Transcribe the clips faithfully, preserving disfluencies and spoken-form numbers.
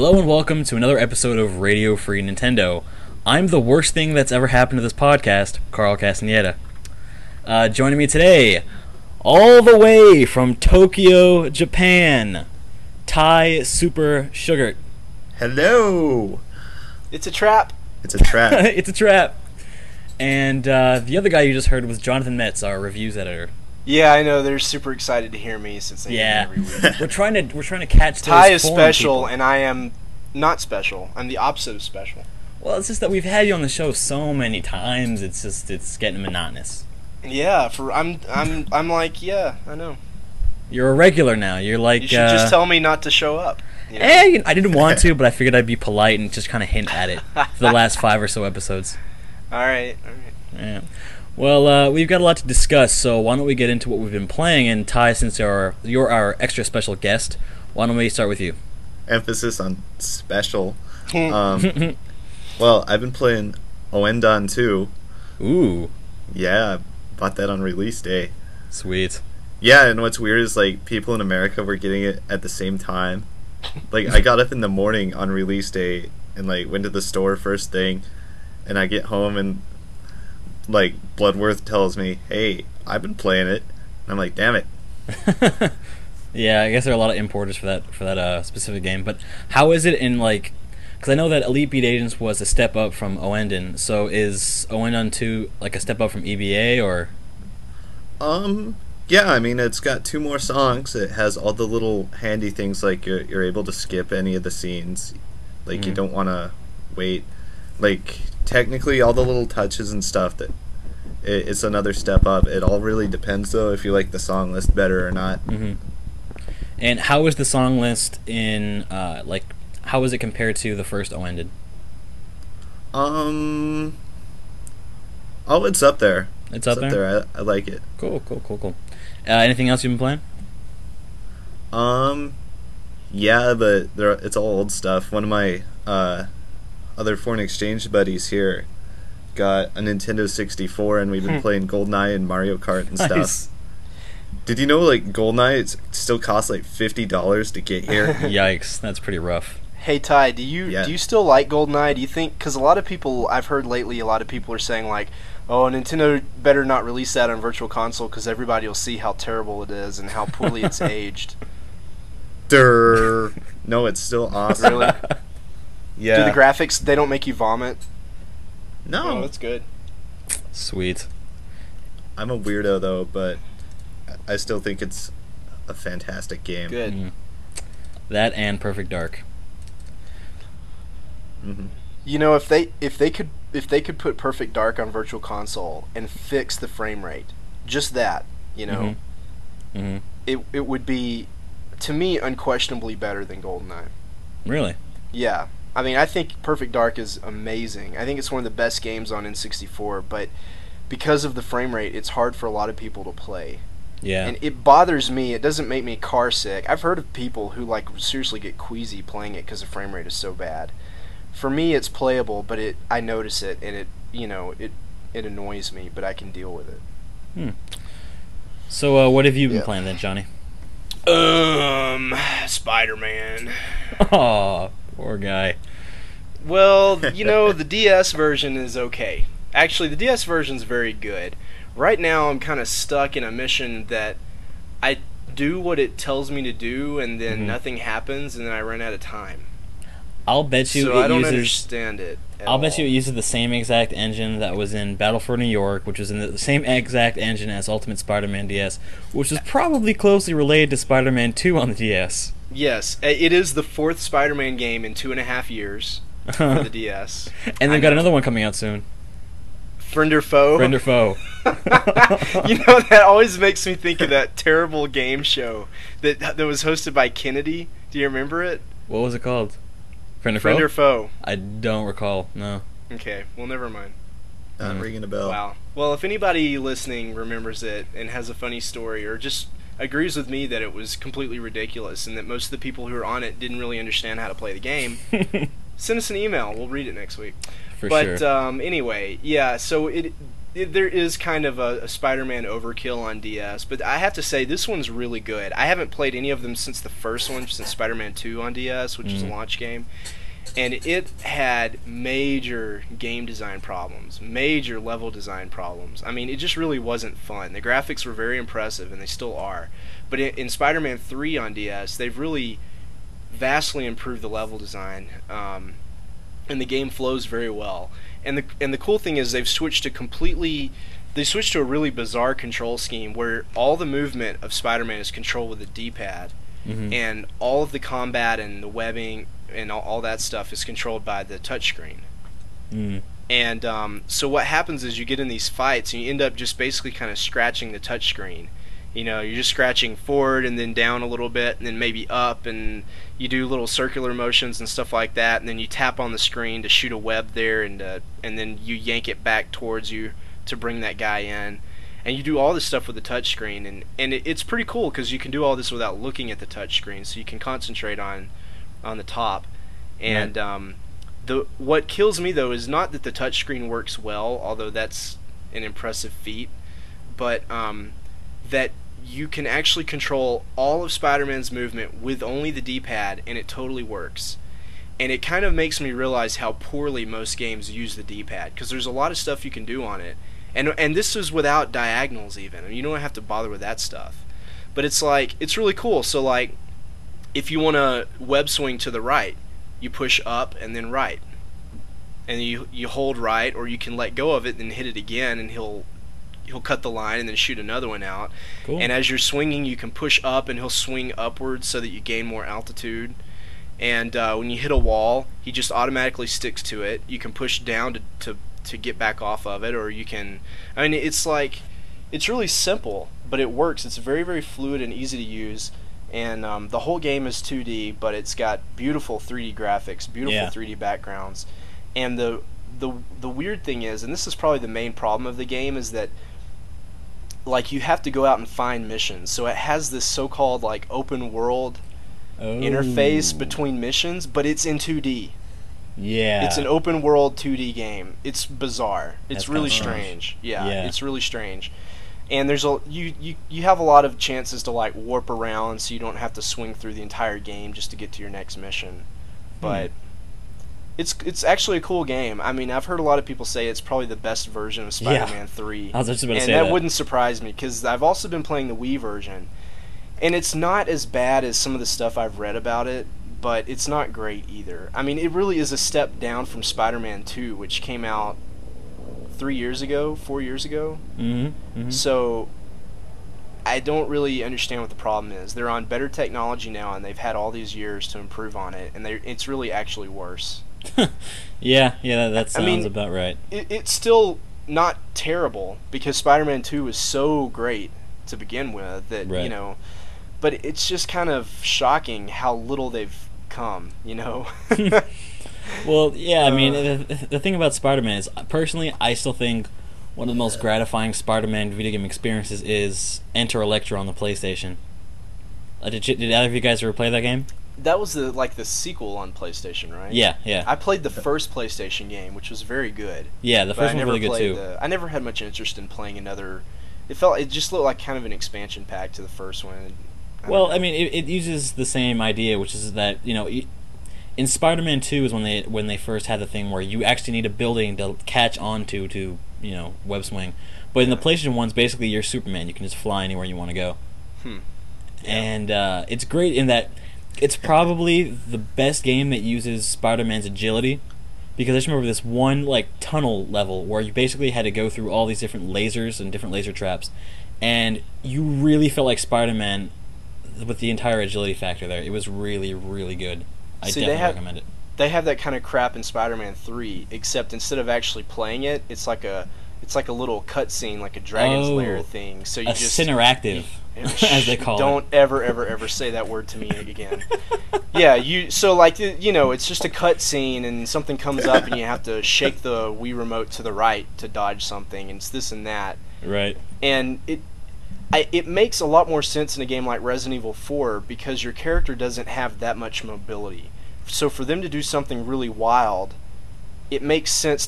Hello and welcome to another episode of Radio Free Nintendo. I'm the worst thing that's ever happened to this podcast, Carl Castaneda. Uh, joining me today, all the way from Tokyo, Japan, Ty Super Sugar. Hello! It's a trap. It's a trap. It's a trap. And uh, the other guy you just heard was Jonathan Metz, our reviews editor. Yeah, I know. They're super excited to hear me since they Yeah, hear me every week. we're trying to we're trying to catch. Ty those is foreign special, people. and I am not special. I'm the opposite of special. Well, it's just that we've had you on the show so many times. It's just it's getting monotonous. Yeah, for I'm I'm I'm like yeah, I know. You're a regular now. You're like. You should uh, just tell me not to show up. You know? Eh, you know, I didn't want to, but I figured I'd be polite and just kind of hint at it for the last five or so episodes. All right, all right. Yeah. Well, uh, we've got a lot to discuss, so why don't we get into what we've been playing? And Ty, since you're, you're our extra special guest, why don't we start with you? Emphasis on special. Um, well, I've been playing Ouendan two. Ooh, Yeah, I bought that on release day. sweet. Yeah, and what's weird is, like, people in America were getting it at the same time. Like, I got up in the morning on release day and, like, went to the store first thing, and I get home and, like, Bloodworth tells me, hey, I've been playing it. And I'm like, damn it. Yeah, I guess there are a lot of importers for that for that uh, specific game. But how is it in, like... Because I know that Elite Beat Agents was a step up from Ouendan, so is Ouendan two, like, a step up from E B A, or... Um, yeah, I mean, it's got two more songs. It has all the little handy things, like you're, you're able to skip any of the scenes. Like, Mhm. you don't want to wait. Like, technically, all the little touches and stuff, that it, it's another step up. It all really depends, though, if you like the song list better or not. Mm-hmm. And how is the song list in, uh, like, how is it compared to the first Ouendan? Um, oh, it's up there. It's up there? I, I like it. Cool, cool, cool, cool. Uh, anything else you've been playing? Um, yeah, but there, it's all old stuff. One of my uh, other foreign exchange buddies here got a Nintendo sixty-four, and we've been Hmm. playing GoldenEye and Mario Kart and stuff. Nice. Did you know, like, GoldenEye it's, still costs like fifty dollars to get here? Yikes, that's pretty rough. Hey Ty, do you Yeah. do you still like GoldenEye? Do you think? Because a lot of people I've heard lately, a lot of people are saying like, "Oh, Nintendo better not release that on Virtual Console because everybody will see how terrible it is and how poorly it's aged." Durr. No, it's still awesome. Really? Yeah. Do the graphics? They don't make you vomit? no, Oh, that's good. Sweet. I'm a weirdo, though, but I still think it's a fantastic game. Good. Mm. That and Perfect Dark. hmm You know, if they if they could if they could put Perfect Dark on Virtual Console and fix the frame rate, just that, you know, Mm-hmm. Mm-hmm. it it would be, to me, unquestionably better than GoldenEye. Really? Yeah, I mean, I think Perfect Dark is amazing. I think it's one of the best games on N sixty-four, but because of the frame rate, it's hard for a lot of people to play. Yeah. And it bothers me. It doesn't make me car sick. I've heard of people who like seriously get queasy playing it because the frame rate is so bad. For me, it's playable, but it I notice it, and it you know it it annoys me, but I can deal with it. Hmm. So, uh, what have you been Yeah. playing then, Johnny? Um, Spider-Man. Oh, poor guy. Well, you know, the D S version is okay. Actually, the D S version is very good. Right now, I'm kind of stuck in a mission that I do what it tells me to do, and then Mhm. nothing happens, and then I run out of time. I'll bet you So it I don't uses. understand it. at I'll bet you it all. uses the same exact engine that was in Battle for New York, which was in the, the same exact engine as Ultimate Spider-Man D S, which is probably closely related to Spider-Man two on the D S. Yes, i- it is the fourth Spider-Man game in two and a half years for the D S. And I they've got know. another one coming out soon. Friend or foe? Friend or foe. You know, that always makes me think of that terrible game show that that was hosted by Kennedy. Do you remember it? What was it called? Friend or Friend foe? or foe? I don't recall. No. Okay, well, never mind. Not Mm. ringing a bell. Wow. Well, if anybody listening remembers it and has a funny story or just agrees with me that it was completely ridiculous and that most of the people who were on it didn't really understand how to play the game, send us an email. We'll read it next week. For but sure. um, anyway, yeah. So it it, there is kind of a, a Spider-Man overkill on D S, but I have to say this one's really good. I haven't played any of them since the first one, since Spider-Man two on D S, which mm. is a launch game. And it had major game design problems, major level design problems. I mean, it just really wasn't fun. The graphics were very impressive, and they still are. But in, in Spider-Man three on D S, they've really vastly improved the level design, um, and the game flows very well. And the and the cool thing is they've switched to completely, they switched to a really bizarre control scheme where all the movement of Spider-Man is controlled with a D-pad, mm-hmm. and all of the combat and the webbing and all, all that stuff is controlled by the touchscreen. Mm. And um, so what happens is you get in these fights and you end up just basically kind of scratching the touchscreen. You know, you're just scratching forward and then down a little bit and then maybe up, and you do little circular motions and stuff like that, and then you tap on the screen to shoot a web there, and uh, and then you yank it back towards you to bring that guy in. And you do all this stuff with the touchscreen, and, and it, it's pretty cool because you can do all this without looking at the touchscreen, so you can concentrate on on the top. And right. um, the what kills me though is not that the touchscreen works well, although that's an impressive feat, but um, that you can actually control all of Spider-Man's movement with only the D-pad, and it totally works. And it kind of makes me realize how poorly most games use the D-pad, because there's a lot of stuff you can do on it, and and this is without diagonals even. I mean, you don't have to bother with that stuff. But it's like it's really cool. So like, if you want to web swing to the right, you push up and then right, and you you hold right, or you can let go of it and hit it again, and he'll he'll cut the line and then shoot another one out. Cool. And as you're swinging, you can push up and he'll swing upwards so that you gain more altitude. And uh, when you hit a wall, he just automatically sticks to it. You can push down to, to to get back off of it, or you can. I mean, it's like it's really simple, but it works. It's very very fluid and easy to use. And um, the whole game is two D, but it's got beautiful three D graphics, beautiful yeah. three D backgrounds. And the the the weird thing is, and this is probably the main problem of the game, is that like you have to go out and find missions. So it has this so-called like open world oh. interface between missions, but it's in two D. Yeah. It's an open world two D game. It's bizarre. It's That's really strange. Yeah, yeah, it's really strange. And there's a you, you you have a lot of chances to like warp around, so you don't have to swing through the entire game just to get to your next mission. But hmm. it's it's actually a cool game. I mean, I've heard a lot of people say it's probably the best version of Spider-Man yeah. three. I was just about to and say that, that wouldn't surprise me because I've also been playing the Wii version, and it's not as bad as some of the stuff I've read about it, but it's not great either. I mean, it really is a step down from Spider-Man two, which came out three years ago, four years ago. Mm-hmm. Mm-hmm. So I don't really understand what the problem is. They're on better technology now, and they've had all these years to improve on it, and they it's really actually worse. yeah, yeah, that, that sounds I mean, about right. It, it's still not terrible because Spider-Man two was so great to begin with that right. you know, but it's just kind of shocking how little they've come. You know. Well, yeah, I mean, uh, the, the thing about Spider-Man is, personally, I still think one of the most gratifying Spider-Man video game experiences is Enter Electro on the PlayStation. Uh, did, you, did either of you guys ever play that game? That was the like the sequel on PlayStation, right? Yeah, yeah. I played the first PlayStation game, which was very good. Yeah, the first one was really good too. The, I never had much interest in playing another. It felt it just looked like kind of an expansion pack to the first one. I well, know. I mean, it, it uses the same idea, which is that you know. It, In Spider-Man two is when they when they first had the thing where you actually need a building to catch onto to, you know, web swing. But in the PlayStation one's basically you're Superman. You can just fly anywhere you want to go. Hmm. Yeah. And uh, it's great in that it's probably the best game that uses Spider-Man's agility. Because I just remember this one like tunnel level where you basically had to go through all these different lasers and different laser traps. And you really felt like Spider-Man with the entire agility factor there. It was really, really good. I See, definitely they have, recommend it. They have that kind of crap in Spider-Man three, except instead of actually playing it, it's like a it's like a little cutscene, like a Dragon's oh, Lair thing. So you a just Cineractive, as they call don't it. Don't ever, ever, ever say that word to me again. Yeah, you. So like you know, it's just a cutscene, and something comes up, and you have to shake the Wii remote to the right to dodge something, and it's this and that. Right. And it. I, it makes a lot more sense in a game like Resident Evil four because your character doesn't have that much mobility. So for them to do something really wild, it makes sense to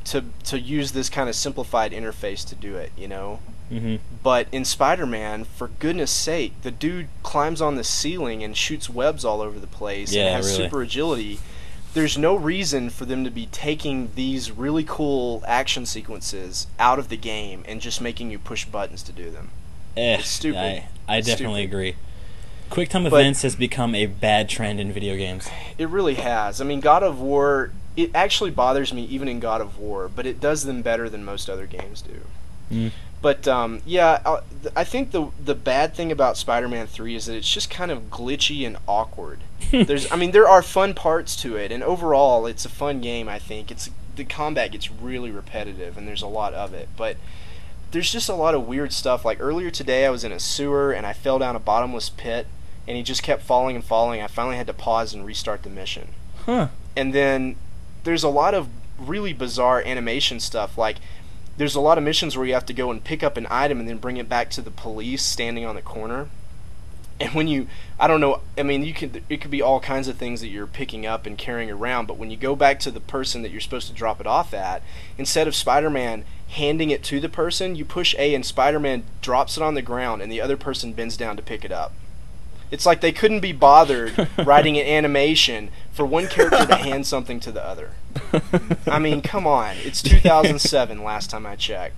to to use this kind of simplified interface to do it, you know. Mm-hmm. But in Spider-Man, for goodness sake, the dude climbs on the ceiling and shoots webs all over the place Yeah, and has really. super agility. There's no reason for them to be taking these really cool action sequences out of the game and just making you push buttons to do them. Eh, It's stupid. I, I It's definitely stupid. agree. QuickTime But- events has become a bad trend in video games. It really has. I mean, God of War, it actually bothers me even in God of War, but it does them better than most other games do. Mm. But um, yeah, I- I think the the bad thing about Spider-Man three is that it's just kind of glitchy and awkward. There's, I mean, there are fun parts to it, and overall, it's a fun game. I think it's the combat gets really repetitive, and there's a lot of it. But there's just a lot of weird stuff. Like earlier today, I was in a sewer and I fell down a bottomless pit, and he just kept falling and falling. I finally had to pause and restart the mission. Huh. And then there's a lot of really bizarre animation stuff. Like there's a lot of missions where you have to go and pick up an item and then bring it back to the police standing on the corner. And when you, I don't know, I mean, you could, it could be all kinds of things that you're picking up and carrying around, but when you go back to the person that you're supposed to drop it off at, instead of Spider-Man handing it to the person, you push A and Spider-Man drops it on the ground and the other person bends down to pick it up. It's like they couldn't be bothered writing an animation for one character to hand something to the other. I mean, come on. It's two thousand seven last time I checked.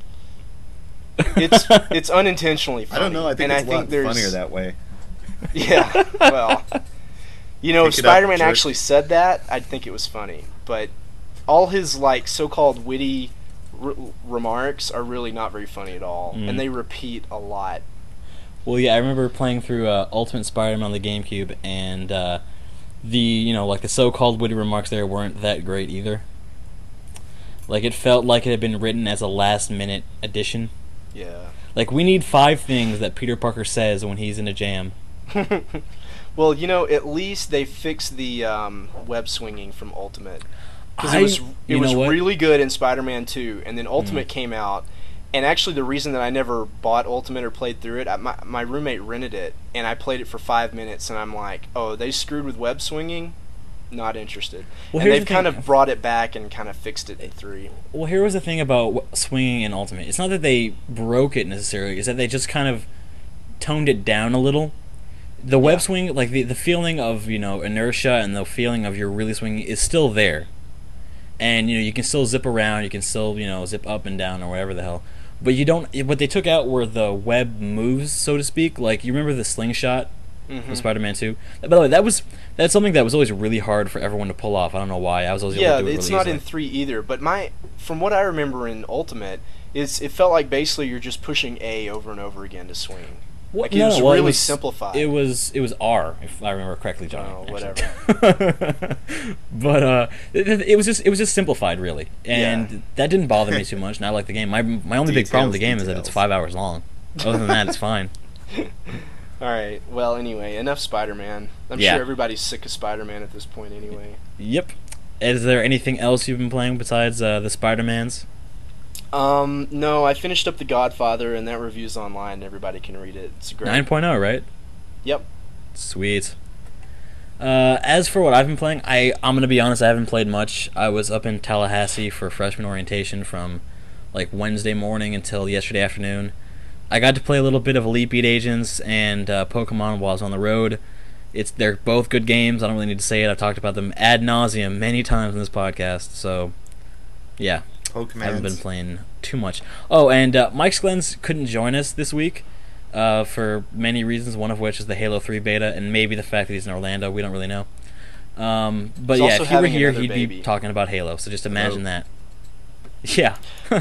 It's it's unintentionally funny. I don't know. I think and it's I a think lot there's, funnier that way. Yeah, well, you know, if Pick it up, Spider-Man jerk. actually said that, I'd think it was funny. But all his like so-called witty r- remarks are really not very funny at all, Mm. and they repeat a lot. Well, yeah, I remember playing through uh, Ultimate Spider-Man on the GameCube, and uh, the, you know, like the so-called witty remarks there weren't that great either. Like, it felt like it had been written as a last-minute addition. Yeah. Like, we need five things that Peter Parker says when he's in a jam. Well, you know, at least they fixed the um, web swinging from Ultimate. Because I- it was it you was know what? really good in Spider-Man two, and then Ultimate Mm. came out. And actually, the reason that I never bought Ultimate or played through it, I, my my roommate rented it, and I played it for five minutes, and I'm like, oh, they screwed with web swinging? Not interested. Well, and here's they've the kind thing. of brought it back and kind of fixed it in three. Well, here was the thing about w- swinging in Ultimate. It's not that they broke it necessarily. It's that they just kind of toned it down a little. The web Yeah. swing, like the the feeling of, you know, inertia and the feeling of you're really swinging is still there. And, you know, you can still zip around. You can still, you know, zip up and down or whatever the hell. But you don't. What they took out were the web moves, so to speak. Like, you remember the slingshot Mm-hmm. from Spider-Man two? By the way, that was that's something that was always really hard for everyone to pull off. I don't know why. I was always Yeah, able to do it it's really not easily. in three either. But my, from what I remember in Ultimate, is it felt like basically you're just pushing A over and over again to swing. What? Like, it No, was no, well, really it was, simplified. It was it was R, if I remember correctly, Johnny. Oh, actually. But uh, it, it was just it was just simplified, really, and Yeah. that didn't bother me too much. And I like the game. My my only big problem with the game Details, is that it's details. five hours long. Other than that, it's fine. All right. Well, anyway, enough Spider-Man. I'm Yeah. sure everybody's sick of Spider-Man at this point anyway. Yep. Is there anything else you've been playing besides uh, the Spider-Mans? Um, no, I finished up The Godfather, and that review's online. Everybody can read it. It's great. nine point oh, right? Yep. Sweet. Uh, as for what I've been playing, I I'm gonna be honest. I haven't played much. I was up in Tallahassee for freshman orientation from like Wednesday morning until yesterday afternoon. I got to play a little bit of Elite Beat Agents and uh, Pokemon while I was on the road. It's they're both good games. I don't really need to say it. I've talked about them ad nauseum many times in this podcast. So, yeah. Pokemon. I haven't been playing too much. Oh, and uh, Mike Sklens couldn't join us this week uh, for many reasons, one of which is the Halo three beta, and maybe the fact that he's in Orlando. We don't really know. Um, but He's yeah, also if he were having here, another he'd baby. be talking about Halo, so just imagine Hello. that. Yeah.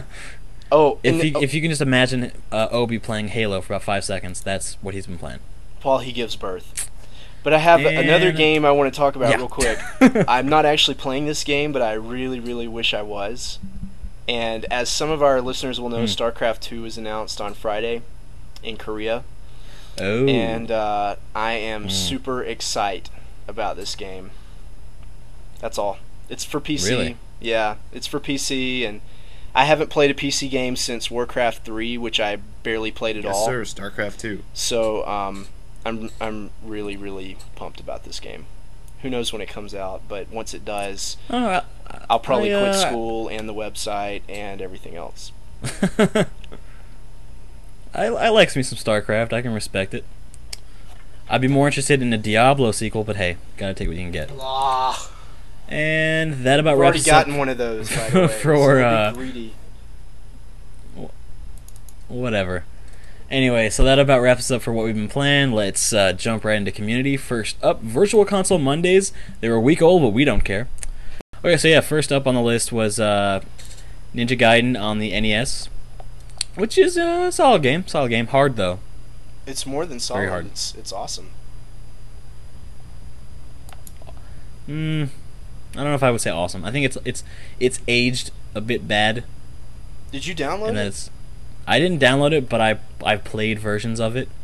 Oh, if, and- you, oh, if you can just imagine uh, Obi playing Halo for about five seconds, that's what he's been playing. while he gives birth. But I have another And- game I want to talk about Yeah. real quick. I'm not actually playing this game, but I really, really wish I was. And as some of our listeners will know, Hmm. StarCraft two was announced on Friday in Korea. Oh. And uh, I am Mm. super excited about this game. That's all. It's for P C. Really? Yeah, it's for P C, and I haven't played a P C game since Warcraft three, which I barely played at Yes, all. sir. StarCraft two. So um, I'm I'm really really pumped about this game. Who knows when it comes out, but once it does, Oh, I, I'll probably I, uh, quit school and the website and everything else. I, I like me some StarCraft. I can respect it. I'd be more interested in a Diablo sequel, but hey, gotta take what you can get. Ah, And that about I've already wraps up gotten one of those, by the way. for, so don't uh, be greedy. whatever. Anyway, so that about wraps us up for what we've been playing. Let's uh, jump right into community. First up, Virtual Console Mondays. They were a week old, but we don't care. Okay, so yeah, first up on the list was uh, Ninja Gaiden on the N E S, which is a solid game. Solid game. Hard, though. It's more than solid. Very hard. It's, it's awesome. Hmm. I don't know if I would say awesome. I think it's it's it's aged a bit bad. Did you download And it? it's, I didn't download it, but I I played versions of it.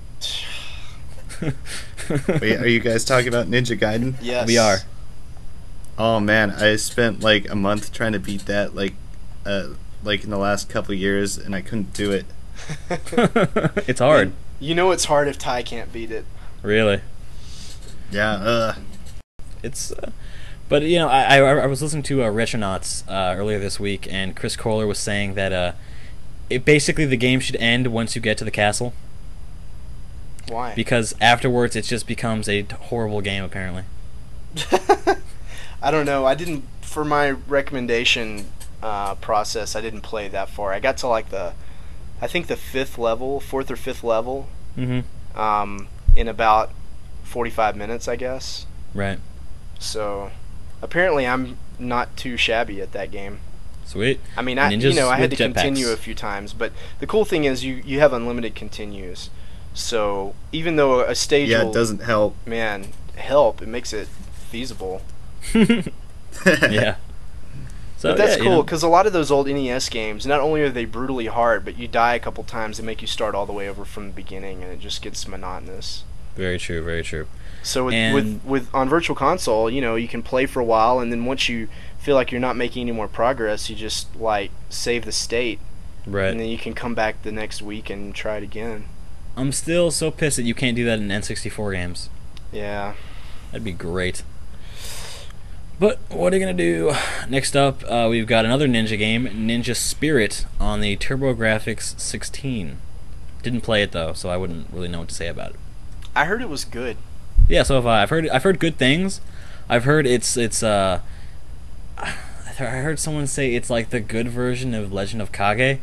Wait, are you guys talking about Ninja Gaiden? Yes. We are. Oh man, I spent like a month trying to beat that, like, uh, like in the last couple of years, and I couldn't do it. It's hard. You know it's hard if Ty can't beat it. Really. Yeah. Uh. It's, uh, but you know, I, I I was listening to uh, Retronauts uh, earlier this week, and Chris Kohler was saying that uh, it basically the game should end once you get to the castle, Why? because afterwards it just becomes a horrible game apparently. I don't know. I didn't, for my recommendation uh, process, I didn't play that far. I got to like the, I think the fifth level, fourth or fifth level, Mm-hmm. um, in about forty-five minutes, I guess. Right. So, apparently I'm not too shabby at that game. Sweet. I mean, I, you Ninjas know, I had to with jetpacks. continue a few times, but the cool thing is you, you have unlimited continues. So, even though a stage Yeah, will, it doesn't help. man, help, it makes it feasible. Yeah. So But that's yeah, you cool, know, because a lot of those old N E S games, not only are they brutally hard, but you die a couple times and make you start all the way over from the beginning, and it just gets monotonous. very true. Very true. So with, And- with with on Virtual Console, you know, you can play for a while, and then once you feel like you're not making any more progress, you just like save the state, Right. and then you can come back the next week and try it again. I'm still so pissed that you can't do that in N sixty-four games. Yeah. That'd be great. But what are you gonna do? Next up, uh, we've got another Ninja game, Ninja Spirit, on the TurboGrafx sixteen. Didn't play it though, so I wouldn't really know what to say about it. I heard it was good. Yeah, so have I. I've heard I've heard good things. I've heard it's it's uh. I heard someone say it's like the good version of Legend of Kage,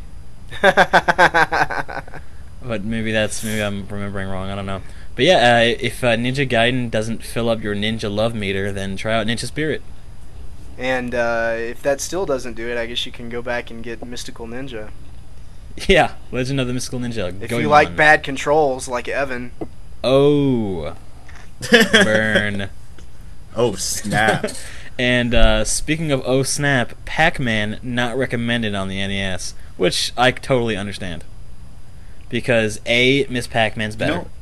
but maybe that's maybe I'm remembering wrong. I don't know. But yeah, uh, if uh, Ninja Gaiden doesn't fill up your ninja love meter, then try out Ninja Spirit. And uh, if that still doesn't do it, I guess you can go back and get Mystical Ninja. Yeah, Legend of the Mystical Ninja. If Goemon. you like bad controls, like Evan. Oh, burn. Oh snap! And uh, speaking of oh snap, Pac-Man not recommended on the N E S, which I totally understand. Because A, Miss Pac-Man's better. No.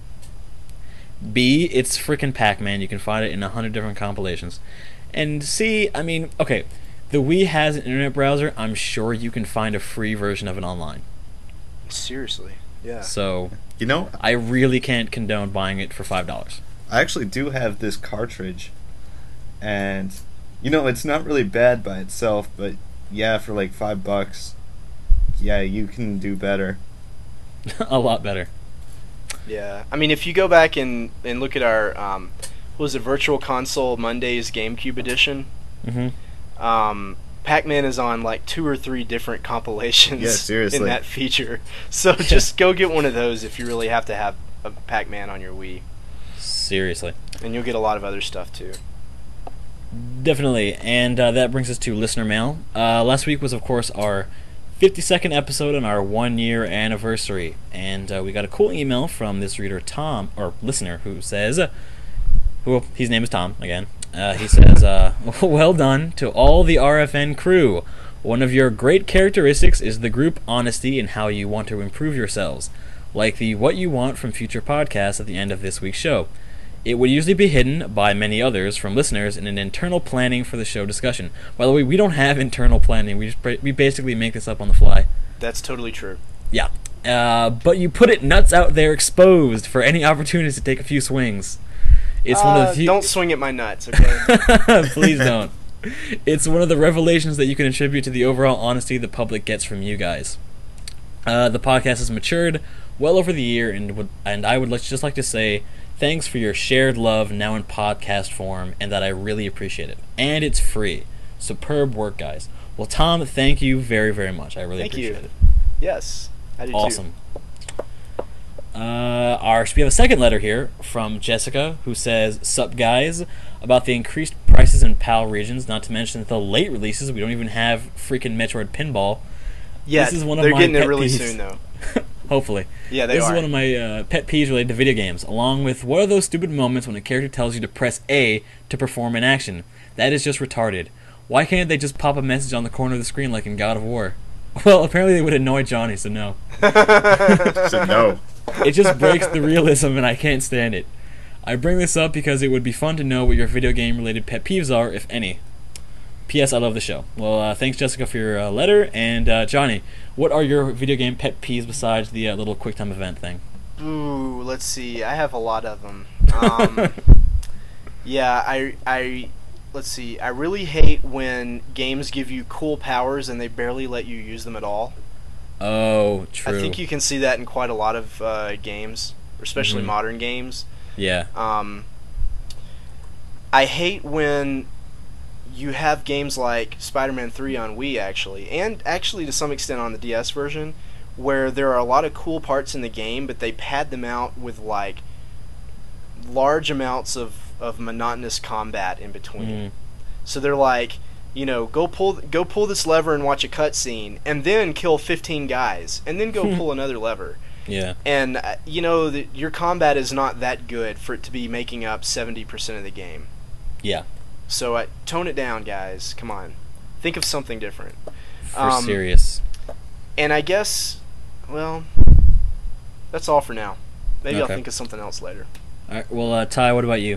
B, it's freaking Pac-Man. You can find it in a hundred different compilations. And C, I mean, okay, the Wii has an internet browser. I'm sure you can find a free version of it online. Seriously. Yeah. So You know, I really can't condone buying it for five dollars. I actually do have this cartridge, and you know, it's not really bad by itself, but yeah, for like five bucks, yeah, you can do better. A lot better. Yeah, I mean, if you go back and, and look at our, um, what was it, Virtual Console Mondays GameCube edition, Mm-hmm. um, Pac-Man is on like two or three different compilations Yeah, seriously. in that feature. So just go get one of those if you really have to have a Pac-Man on your Wii. Seriously. And you'll get a lot of other stuff too. Definitely, and uh, that brings us to listener mail. Uh, last week was, of course, our fifty-second episode on our one-year anniversary, and uh, we got a cool email from this reader, Tom, or listener, who says, uh, who his name is Tom, again. Uh, he says, uh, well done to all the R F N crew. One of your great characteristics is the group honesty and how you want to improve yourselves, like the what you want from future podcasts at the end of this week's show. It would usually be hidden by many others from listeners in an internal planning for the show discussion. By the way, we don't have internal planning. We just we basically make this up on the fly. That's totally true. Yeah. Uh, but you put it nuts out there exposed for any opportunities to take a few swings. It's uh, one of the few... Don't swing at my nuts, okay? Please don't. It's one of the revelations that you can attribute to the overall honesty the public gets from you guys. Uh, the podcast has matured well over the year, and would, and I would like, just like to say thanks for your shared love now in podcast form, and that I really appreciate it. And it's free. Superb work, guys. Well, Tom, thank you very, very much. I really Thank you. appreciate it. Yes, I do Awesome. Uh, our, we have a second letter here from Jessica, who says, "Sup guys, about the increased prices in PAL regions, not to mention the late releases. We don't even have freaking Metroid Pinball." Yeah, This is one of they're my getting it pet really peeves. soon, though. Hopefully. Yeah, they This are. is one of my uh, pet peeves related to video games, along with what are those stupid moments when a character tells you to press A to perform an action? That is just retarded. Why can't they just pop a message on the corner of the screen like in God of War? Well, apparently they would annoy Johnny, so no. So no. It just breaks the realism, and I can't stand it. I bring this up because it would be fun to know what your video game-related pet peeves are, if any. P S. I love the show. Well, uh, thanks, Jessica, for your uh, letter. And, uh, Johnny, what are your video game pet peeves besides the uh, little QuickTime event thing? Ooh, let's see. I have a lot of them. Um, yeah, I, I, let's see. I really hate when games give you cool powers and they barely let you use them at all. Oh, true. I think you can see that in quite a lot of uh, games, especially Mhm. modern games. Yeah. Um, I hate when you have games like Spider-Man three on Wii, actually, and actually to some extent on the D S version, where there are a lot of cool parts in the game, but they pad them out with like large amounts of, of monotonous combat in between. Mm. So they're like, you know, go pull go pull this lever and watch a cutscene, and then kill fifteen guys, and then go pull another lever. Yeah. And uh, you know that your combat is not that good for it to be making up seventy percent of the game. Yeah. So uh, tone it down, guys. Come on, think of something different. For Um, serious. And I guess, well, that's all for now. Maybe I'll Okay. think of something else later. All right, well, uh, Ty, what about you?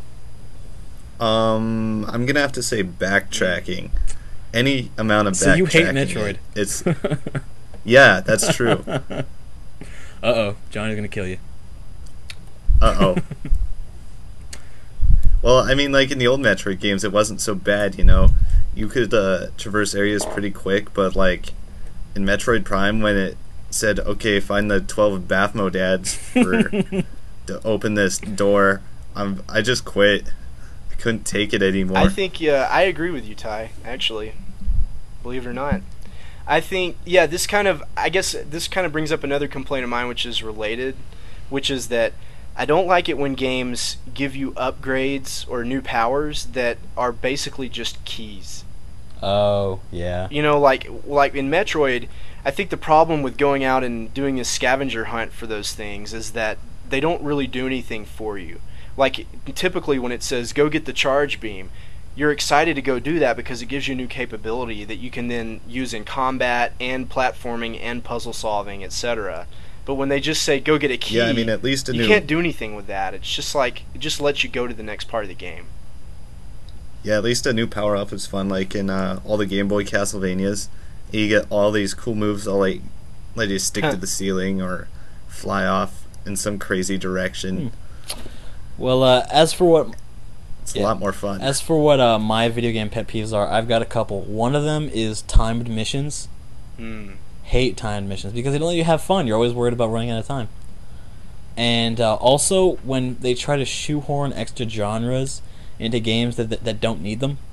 Um, I'm gonna have to say backtracking. Any amount of backtracking. So you hate Metroid. It's yeah, that's true. Uh-oh, Johnny's gonna kill you. Uh oh. Well, I mean, like in the old Metroid games, it wasn't so bad, you know. You could uh, traverse areas pretty quick, but like in Metroid Prime, when it said, "Okay, find the twelve Bathmodads for to open this door," I'm I just quit. I couldn't take it anymore. I think, yeah, I agree with you, Ty. Actually, believe it or not, I think, yeah, this kind of, I guess, this kind of brings up another complaint of mine, which is related, which is that I don't like it when games give you upgrades or new powers that are basically just keys. Oh, yeah. You know, like like in Metroid, I think the problem with going out and doing a scavenger hunt for those things is that they don't really do anything for you. Like, typically when it says, go get the charge beam, you're excited to go do that because it gives you a new capability that you can then use in combat and platforming and puzzle solving, et cetera. But when they just say, go get a key, yeah, I mean, at least a you new can't do anything with that. It's just like, it just lets you go to the next part of the game. yeah, at least a new power up is fun. Like in uh, all the Game Boy Castlevanias, you get all these cool moves. All like let you stick to the ceiling or fly off in some crazy direction. Hmm. Well, uh, as for what It's Yeah. a lot more fun. as for what uh, my video game pet peeves are, I've got a couple. One of them is timed missions. Hmm. Hate timed missions because they don't let you have fun. You're always worried about running out of time. And uh, also when they try to shoehorn extra genres into games that that, that don't need them.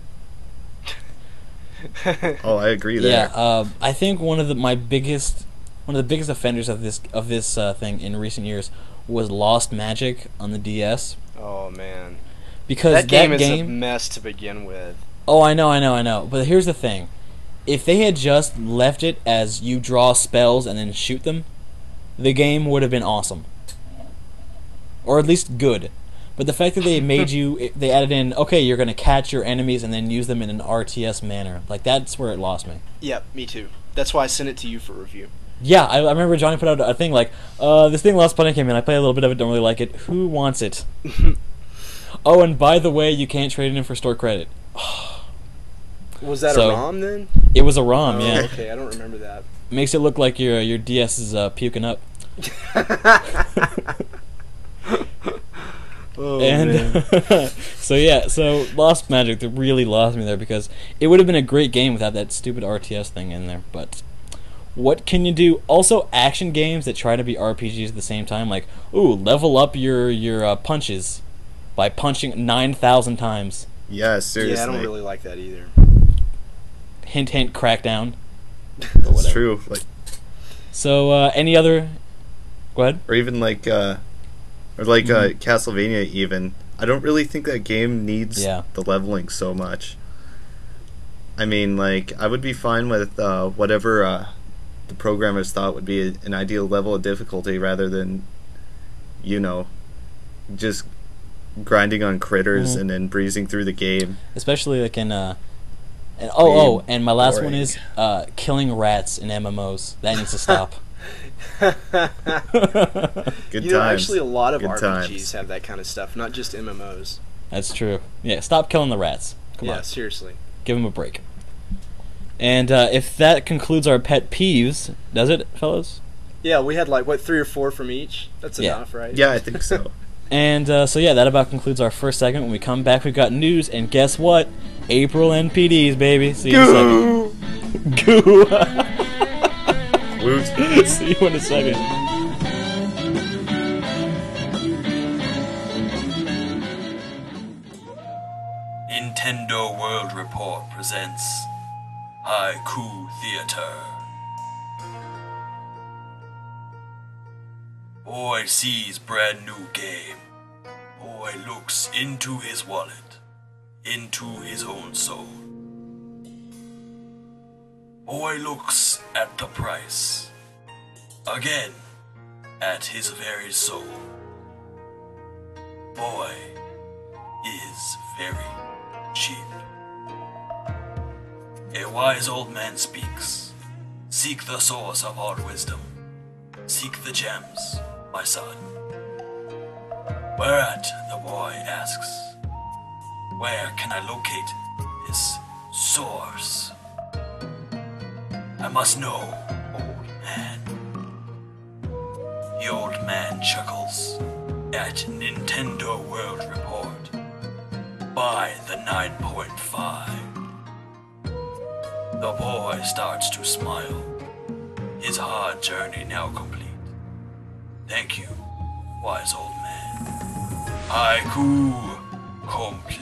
Oh, I agree there. Yeah, uh, I think one of the my biggest one of the biggest offenders of this of this uh, thing in recent years was Lost Magic on the D S. Oh, man. Because That game that is game, a mess to begin with. Oh, I know, I know, I know. But here's the thing. If they had just left it as you draw spells and then shoot them, the game would have been awesome. Or at least good. But the fact that they made you, they added in, okay, you're going to catch your enemies and then use them in an R T S manner. Like, that's where it lost me. Yep, me too. That's why I sent it to you for review. Yeah, I, I remember Johnny put out a thing like, uh, this thing Lost Planet came in, I play a little bit of it, don't really like it. Who wants it? Oh, and by the way, you can't trade it in for store credit. Was that So- a ROM then? It was a ROM, Oh, yeah. Okay, I don't remember that. Makes it look like your your D S is uh, puking up. Oh, and so yeah, so Lost Magic that really lost me there because it would have been a great game without that stupid R T S thing in there. But what can you do? Also, action games that try to be R P Gs at the same time, like ooh, level up your your uh, punches by punching nine thousand times. Yeah, seriously. Yeah, I don't really like that either. Hint, hint, Crackdown. That's true. Like, so uh, any other? Go ahead. or even like, uh, or like uh, Mhm. Castlevania. Even I don't really think that game needs Yeah. the leveling so much. I mean, like, I would be fine with uh, whatever uh, the programmers thought would be a, an ideal level of difficulty, rather than, you know, just grinding on critters Mhm. and then breezing through the game. Especially like in uh, and oh oh, and my last one Boring. is uh, killing rats in M M Os. That needs to stop. Good you know, times. actually, a lot of Good R P Gs times. have that kind of stuff, not just M M Os. That's true. Yeah, stop killing the rats. Come yeah, on, seriously. give them a break. And uh, if that concludes our pet peeves, does it, fellas? Yeah, we had like what three or four from each. That's Yeah. enough, right? Yeah, I think so. And uh, so yeah, that about concludes our first segment. When we come back, we've got news, and guess what? April N P Ds, baby. See you in a second. Goo. Woot. See you in a second. Nintendo World Report presents Haiku Theater. Boy sees brand new game. Boy looks into his wallet, into his own soul. Boy looks at the price, again, at his very soul. Boy is very cheap. A wise old man speaks. Seek the source of all wisdom. Seek the gems, my son. Whereat the boy asks, where can I locate this source? I must know, old man. The old man chuckles at Nintendo World Report. Buy the nine point five. The boy starts to smile. His hard journey now complete. Thank you, wise old man. Haiku complete.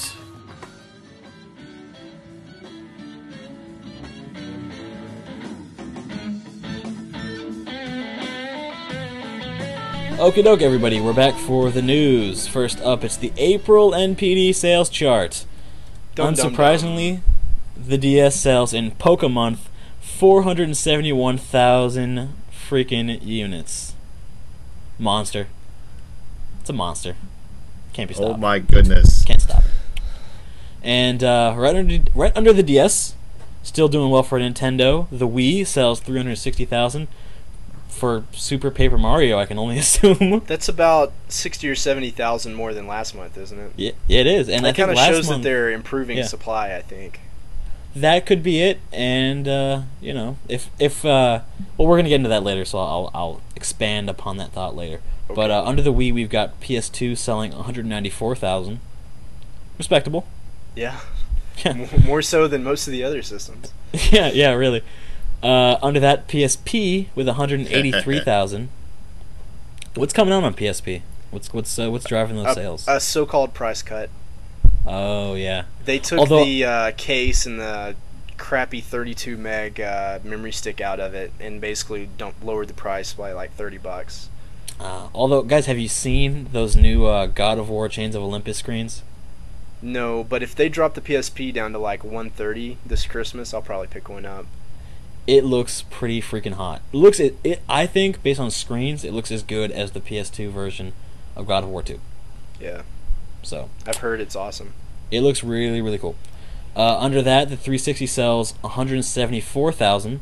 Okie doke, everybody, we're back for the news. First up, it's the April N P D sales chart. Dum, dum, Unsurprisingly, the D S sells in Pokemonth four hundred seventy-one thousand freaking units. Monster. It's a monster. Can't be stopped. Oh my goodness. Can't stop it. And uh, right under right under the D S, still doing well for Nintendo. The Wii sells three hundred sixty thousand. For Super Paper Mario, I can only assume. That's about sixty or seventy thousand more than last month, isn't it? Yeah, yeah, it is, and I that think kind of last shows month, that they're improving yeah. supply. I think. That could be it, and uh, you know, if if uh, well, we're gonna get into that later, so I'll I'll expand upon that thought later. Okay. But uh, under the Wii, we've got P S two selling one hundred ninety-four thousand, respectable. Yeah. Yeah, M- More so than most of the other systems. yeah, yeah, really. Uh, under that, P S P with one hundred eighty-three thousand. What's coming out on P S P? What's what's uh, what's driving those A, sales? a so-called price cut. Oh yeah. They took Although- the uh, case and the crappy thirty-two meg uh, memory stick out of it, and basically don't lowered the price by like thirty bucks. Uh, although, guys, have you seen those new uh, God of War Chains of Olympus screens? No, but if they drop the P S P down to like one thirty this Christmas, I'll probably pick one up. It looks pretty freaking hot. It looks it, it. I think based on screens, it looks as good as the P S two version of God of War two. Yeah, So I've heard it's awesome. it looks really really cool. Uh, under that, the three sixty sells one hundred seventy-four thousand,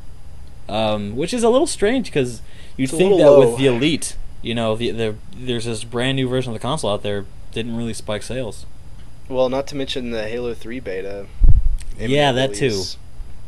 um, which is a little strange because you'd It's a think that little with low. the Elite, you know, the, the there's this brand new version of the console out there didn't really spike sales. Well, not to mention the Halo three beta. Yeah, imminent that too. release.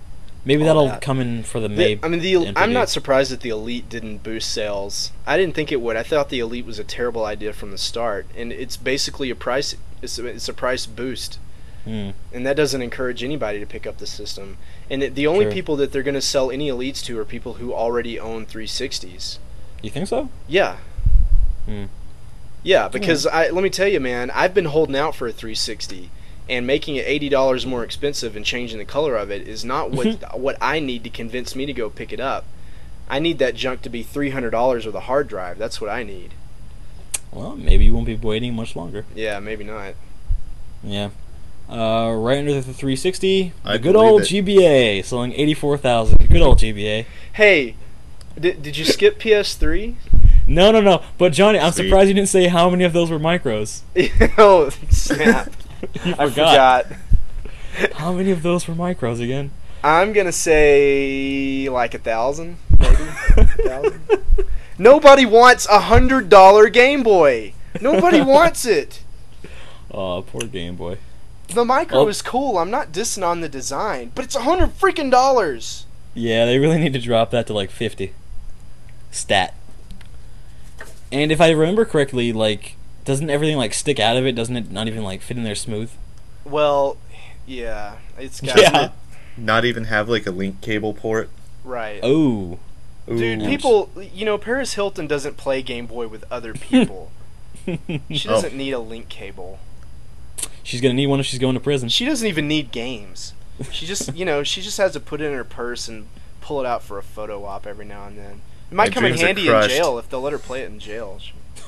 Maybe all that'll that. come in for the The- May. I mean, the N P D. I'm not surprised that the Elite didn't boost sales. I didn't think it would. I thought the Elite was a terrible idea from the start, and it's basically a price. It's a, it's a price boost, Hmm. and that doesn't encourage anybody to pick up the system. And it, the only True. people that they're going to sell any Elites to are people who already own three sixties. You think so? Yeah. Hmm. Yeah, because I let me tell you, man, I've been holding out for a three sixty, and making it eighty dollars more expensive and changing the color of it is not what what I need to convince me to go pick it up. I need that junk to be three hundred dollars with a hard drive. That's what I need. Well, maybe you won't be waiting much longer. Yeah, maybe not. Yeah. Uh, right under the three sixty, the I good believe old it. G B A, selling eighty-four thousand. Good old G B A. Hey, did did you skip P S three? No, no, no. But Johnny, I'm Sweet. surprised you didn't say how many of those were micros. Oh, snap. You I forgot. forgot. How many of those were micros again? I'm going to say like a thousand, maybe. a thousand. Nobody wants a hundred dollar Game Boy. Nobody wants it. Oh, poor Game Boy. The micro Oh. is cool. I'm not dissing on the design, but it's a hundred freaking dollars. Yeah, they really need to drop that to like fifty. Stat. And if I remember correctly, like, doesn't everything like stick out of it? Doesn't it not even like fit in there smooth? Well, yeah, it's got Yeah. Not even have like a link cable port. right. Oh. Dude, Ooh. people, you know, Paris Hilton doesn't play Game Boy with other people. She Oh. doesn't need a link cable. She's gonna need one if she's going to prison. She doesn't even need games. She just, you know, she just has to put it in her purse and pull it out for a photo op every now and then. It might My come in dreams are handy in crushed. jail if they'll let her play it in jail.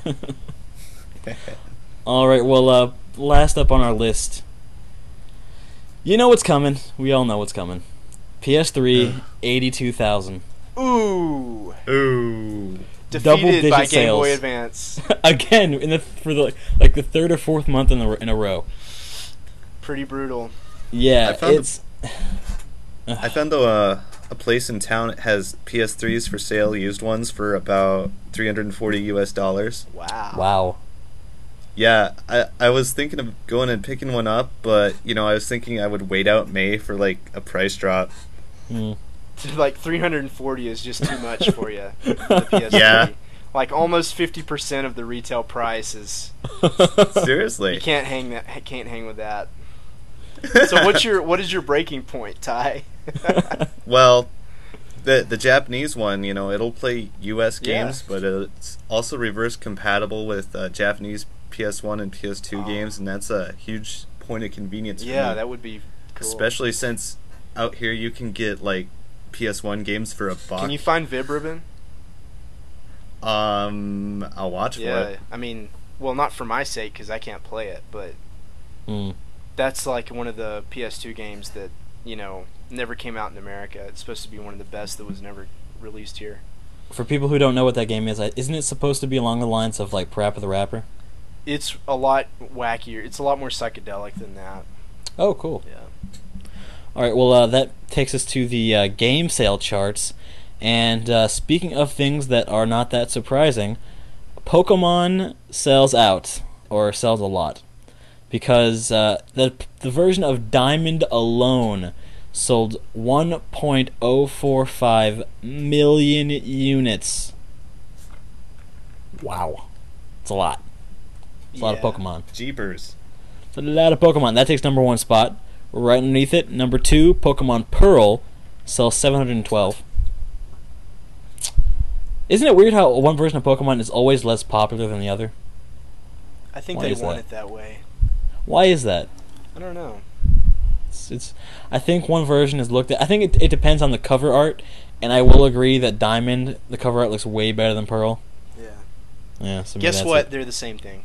All right. Well, uh, last up on our list. You know what's coming. We all know what's coming. P S three, eighty-two thousand. Ooh, Ooh. defeated by Double-digit Game Boy sales. Advance. Again, in the for the like the third or fourth month in a in a row. Pretty brutal. Yeah, I found a- it's. I found a, uh, a place in town that has P S threes for sale, used ones for about three hundred forty U S dollars. Wow. Wow. Yeah, I, I was thinking of going and picking one up, but, you know, I was thinking I would wait out May for, like, a price drop. Hmm. Like three hundred forty is just too much for you. The P S three. Yeah. Like almost fifty percent of the retail price is. Seriously. You can't hang that. Can't hang with that. So what's your what is your breaking point, Ty? Well, the the Japanese one, you know, it'll play U S Yeah. games, but it's also reverse compatible with uh, Japanese P S one and P S two Oh. games, and that's a huge point of convenience for Yeah, me. that would be cool. Especially since out here you can get like P S one games for a buck. Can you find VibRibbon? Um, I'll watch Yeah, for it. I mean, well, not for my sake because I can't play it, but Hmm. that's like one of the P S two games that you know never came out in America. It's supposed to be one of the best that was never released here. For people who don't know what that game is, I- isn't it supposed to be along the lines of like Parappa the Rapper? It's a lot wackier. It's a lot more psychedelic than that. Oh, cool. Yeah. All right. Well, uh, that takes us to the uh, game sale charts. And uh, speaking of things that are not that surprising, Pokemon sells out or sells a lot because uh, the the version of Diamond alone sold one point oh four five million units. Wow, it's a lot. It's a lot of Yeah. Pokemon. Jeepers. It's a lot of Pokemon. That takes number one spot. Right underneath it, number two, Pokemon Pearl sells seven hundred twelve. Isn't it weird how one version of Pokemon is always less popular than the other? I think Why they is want that? it that way. Why is that? I don't know. It's, it's I think one version is looked at. I think it, it depends on the cover art, and I will agree that Diamond, the cover art looks way better than Pearl. Yeah. Yeah. So maybe Guess that's what? They're the same thing.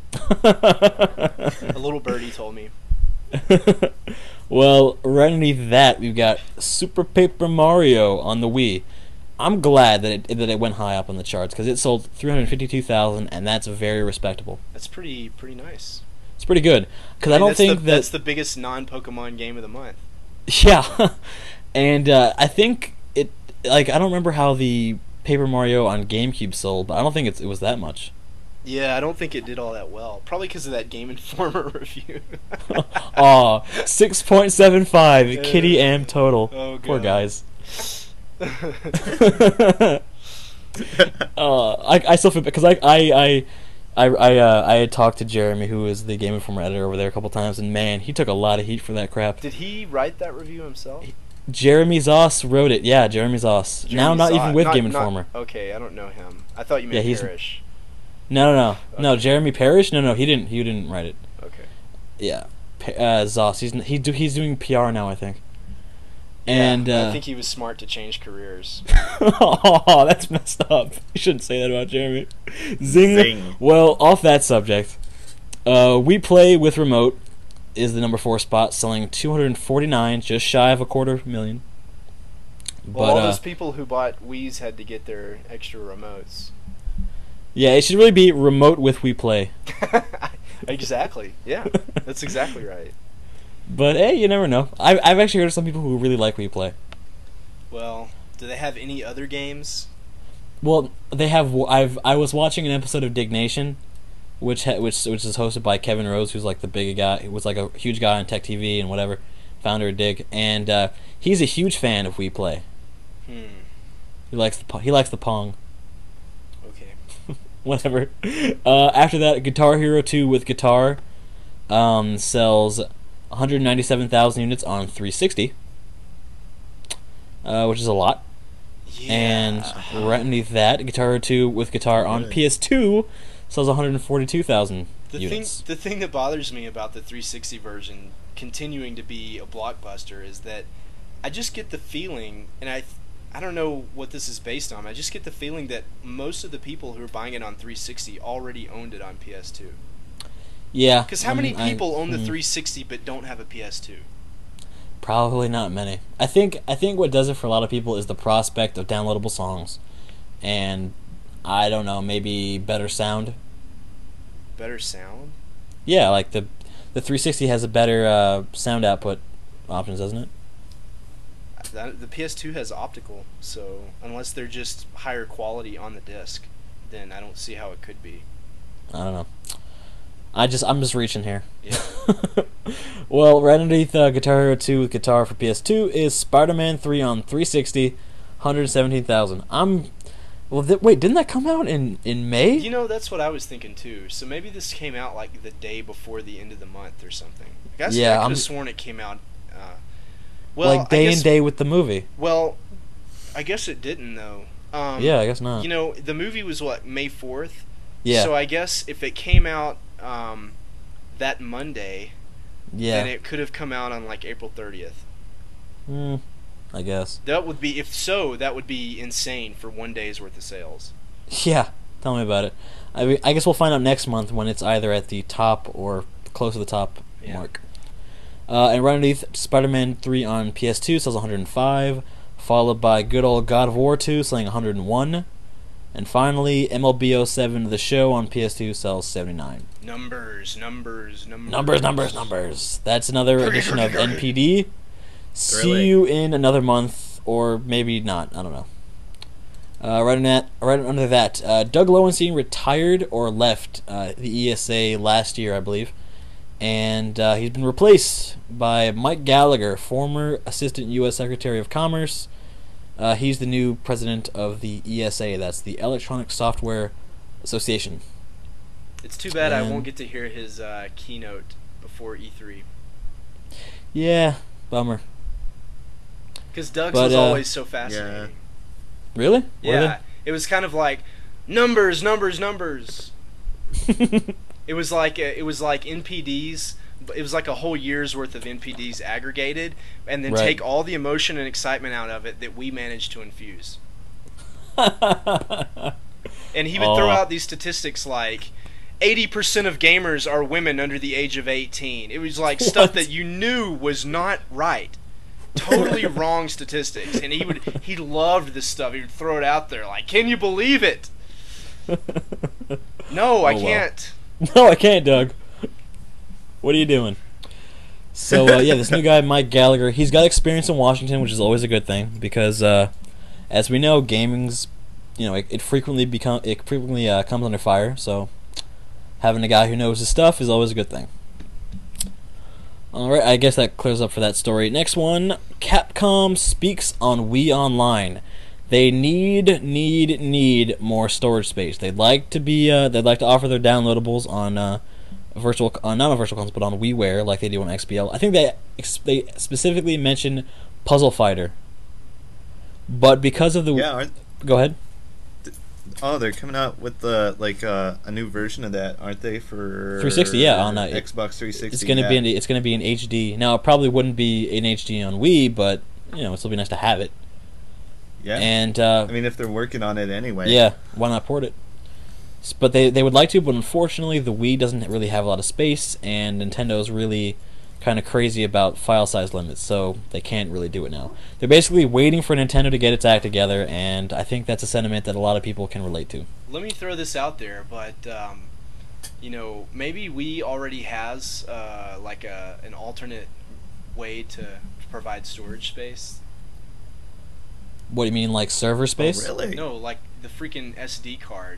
it. A little birdie told me. Well, right underneath that, we've got Super Paper Mario on the Wii. I'm glad that it that it went high up on the charts because it sold three hundred fifty-two thousand, and that's very respectable. That's pretty pretty nice. It's pretty good because I, mean, don't that's think the, that that's the biggest non-Pokemon game of the month. yeah, and uh, I think it like I don't remember how the Paper Mario on GameCube sold, but I don't think it's, it was that much. Yeah, I don't think it did all that well. Probably because of that Game Informer review. Aw, six point seven five Kitty Am total. Oh, Poor God. guys. uh, I I still feel because I I I I I, uh, I had talked to Jeremy, who is the Game Informer editor over there, a couple times, and man, he took a lot of heat for that crap. Did he write that review himself? Jeremy Zoss wrote it. Yeah, Jeremy Zoss. Jeremy now not Zott- even with not- Game not- Informer. Okay, I don't know him. I thought you Yeah, meant he's- Parrish. No, no, no, no. Okay. Jeremy Parrish. No, no, he didn't. He didn't write it. Okay. Yeah, Pa- uh, Zoss. He's he do, he's doing P R now, I think. Yeah, And uh, I think he was smart to change careers. oh, that's messed up. You shouldn't say that about Jeremy. Zing. Zing. Well, off that subject, uh, We Play with Remote is the number four spot, selling two hundred forty-nine, just shy of a quarter million. Well, But all uh, those people who bought Wii's had to get their extra remotes. yeah, it should really be Remote with We Play. Exactly. Yeah, that's exactly right. But hey, you never know. I've I've actually heard of some people who really like We Play. Well, do they have any other games? Well, they have. I've I was watching an episode of Dignation, which ha, which which is hosted by Kevin Rose, who's like the big guy, who was like a huge guy on Tech T V and whatever, founder of Dig, and uh, he's a huge fan of We Play. Hmm. He likes the po- he likes the Pong. Okay. Whatever. Uh, after that, Guitar Hero two with guitar um, sells one hundred ninety-seven thousand units on three sixty, uh, which is a lot. Yeah. And right underneath that, Guitar Hero two with guitar on Really? P S two sells one hundred forty-two thousand the thing, units. the thing that bothers me about the three sixty version continuing to be a blockbuster is that I just get the feeling, and I, I don't know what this is based on. I just get the feeling that most of the people who are buying it on three sixty already owned it on P S two. Yeah. Because how um, many I- people own the hmm, three sixty but don't have a P S two? Probably not many. I think I think what does it for a lot of people is the prospect of downloadable songs, and I don't know, maybe better sound. Better sound? Yeah, like the the three sixty has a better uh, sound output options, doesn't it? That, the P S two has optical, so unless they're just higher quality on the disc, then I don't see how it could be. I don't know. I just I'm just reaching here. Yeah. Well, right underneath uh, Guitar Hero two with guitar for P S two is Spider-Man three on three sixty, one hundred seventeen thousand. I'm well. Th- wait, didn't that come out in in May? You know, that's what I was thinking too. So maybe this came out like the day before the end of the month or something. I guess Yeah, I could I'm- have sworn it came out. Uh, well, like day I guess, and day with the movie. Well, I guess it didn't though. Um, Yeah, I guess not. You know, the movie was what, May fourth. Yeah. So I guess if it came out um, that Monday, Yeah. then it could have come out on like April thirtieth. Hmm. I guess. That would be, if so, that would be insane for one day's worth of sales. Yeah. Tell me about it. I mean, I guess we'll find out next month when it's either at the top or close to the top Yeah. mark. Uh, and right underneath, Spider-Man three on P S two sells one hundred five, followed by good old God of War two selling one hundred one, and finally M L B oh seven The Show on P S two sells seventy-nine. Numbers, numbers, numbers. Numbers, numbers, numbers. That's another edition of N P D. See Thrilling. you in another month, or maybe not. I don't know. Uh, right, on that, right under that, uh, Doug Lowenstein retired or left uh, the E S A last year, I believe, and uh, he's been replaced by Mike Gallagher, former Assistant U S Secretary of Commerce. Uh, he's the new president of the E S A. That's the Electronic Software Association. It's too bad I And- won't get to hear his uh, keynote before E three. Yeah, bummer. Because Doug's But, was uh, always so fascinating. Really? Yeah, it was kind of like numbers, numbers, numbers. Were they? It was like uh, it was like N P Ds. but It was like a whole year's worth of N P Ds aggregated, and then Right. take all the emotion and excitement out of it that we managed to infuse. And he would throw Aw. out these statistics like eighty percent of gamers are women under the age of eighteen. It was like stuff What? that you knew was not right. Totally wrong statistics. And he would he loved this stuff. He would throw it out there like, "Can you believe it?" No, I Oh, well. can't. No, I can't, Doug. What are you doing? So, uh, yeah, this new guy, Mike Gallagher, he's got experience in Washington, which is always a good thing because, uh, as we know, gaming's, you know, it, it frequently become it frequently uh, comes under fire. So, having a guy who knows his stuff is always a good thing. Alright, I guess that clears up for that story. Next one, Capcom speaks on Wii Online. They need, need, need more storage space. They'd like to be, uh, they'd like to offer their downloadables on uh, virtual, uh, not on virtual console, but on WiiWare, like they do on X B L. I think they they specifically mentioned Puzzle Fighter, but because of the Yeah, aren't, go ahead. oh, they're coming out with the like uh, a new version of that, aren't they? For three sixty, yeah, on uh, Xbox three sixty. It's gonna yeah. be in, it's gonna be in H D. Now it probably wouldn't be in H D on Wii, but you know it'll still be nice to have it. Yeah. And uh, I mean, if they're working on it anyway. yeah, why not port it? S- But they they would like to, but unfortunately the Wii doesn't really have a lot of space, and Nintendo's really kind of crazy about file size limits, so they can't really do it now. They're basically waiting for Nintendo to get its act together, and I think that's a sentiment that a lot of people can relate to. Let me throw this out there, but um, you know, maybe Wii already has uh, like a an alternate way to provide storage space. What do you mean, like server space? Oh, really? No, like the freaking S D card.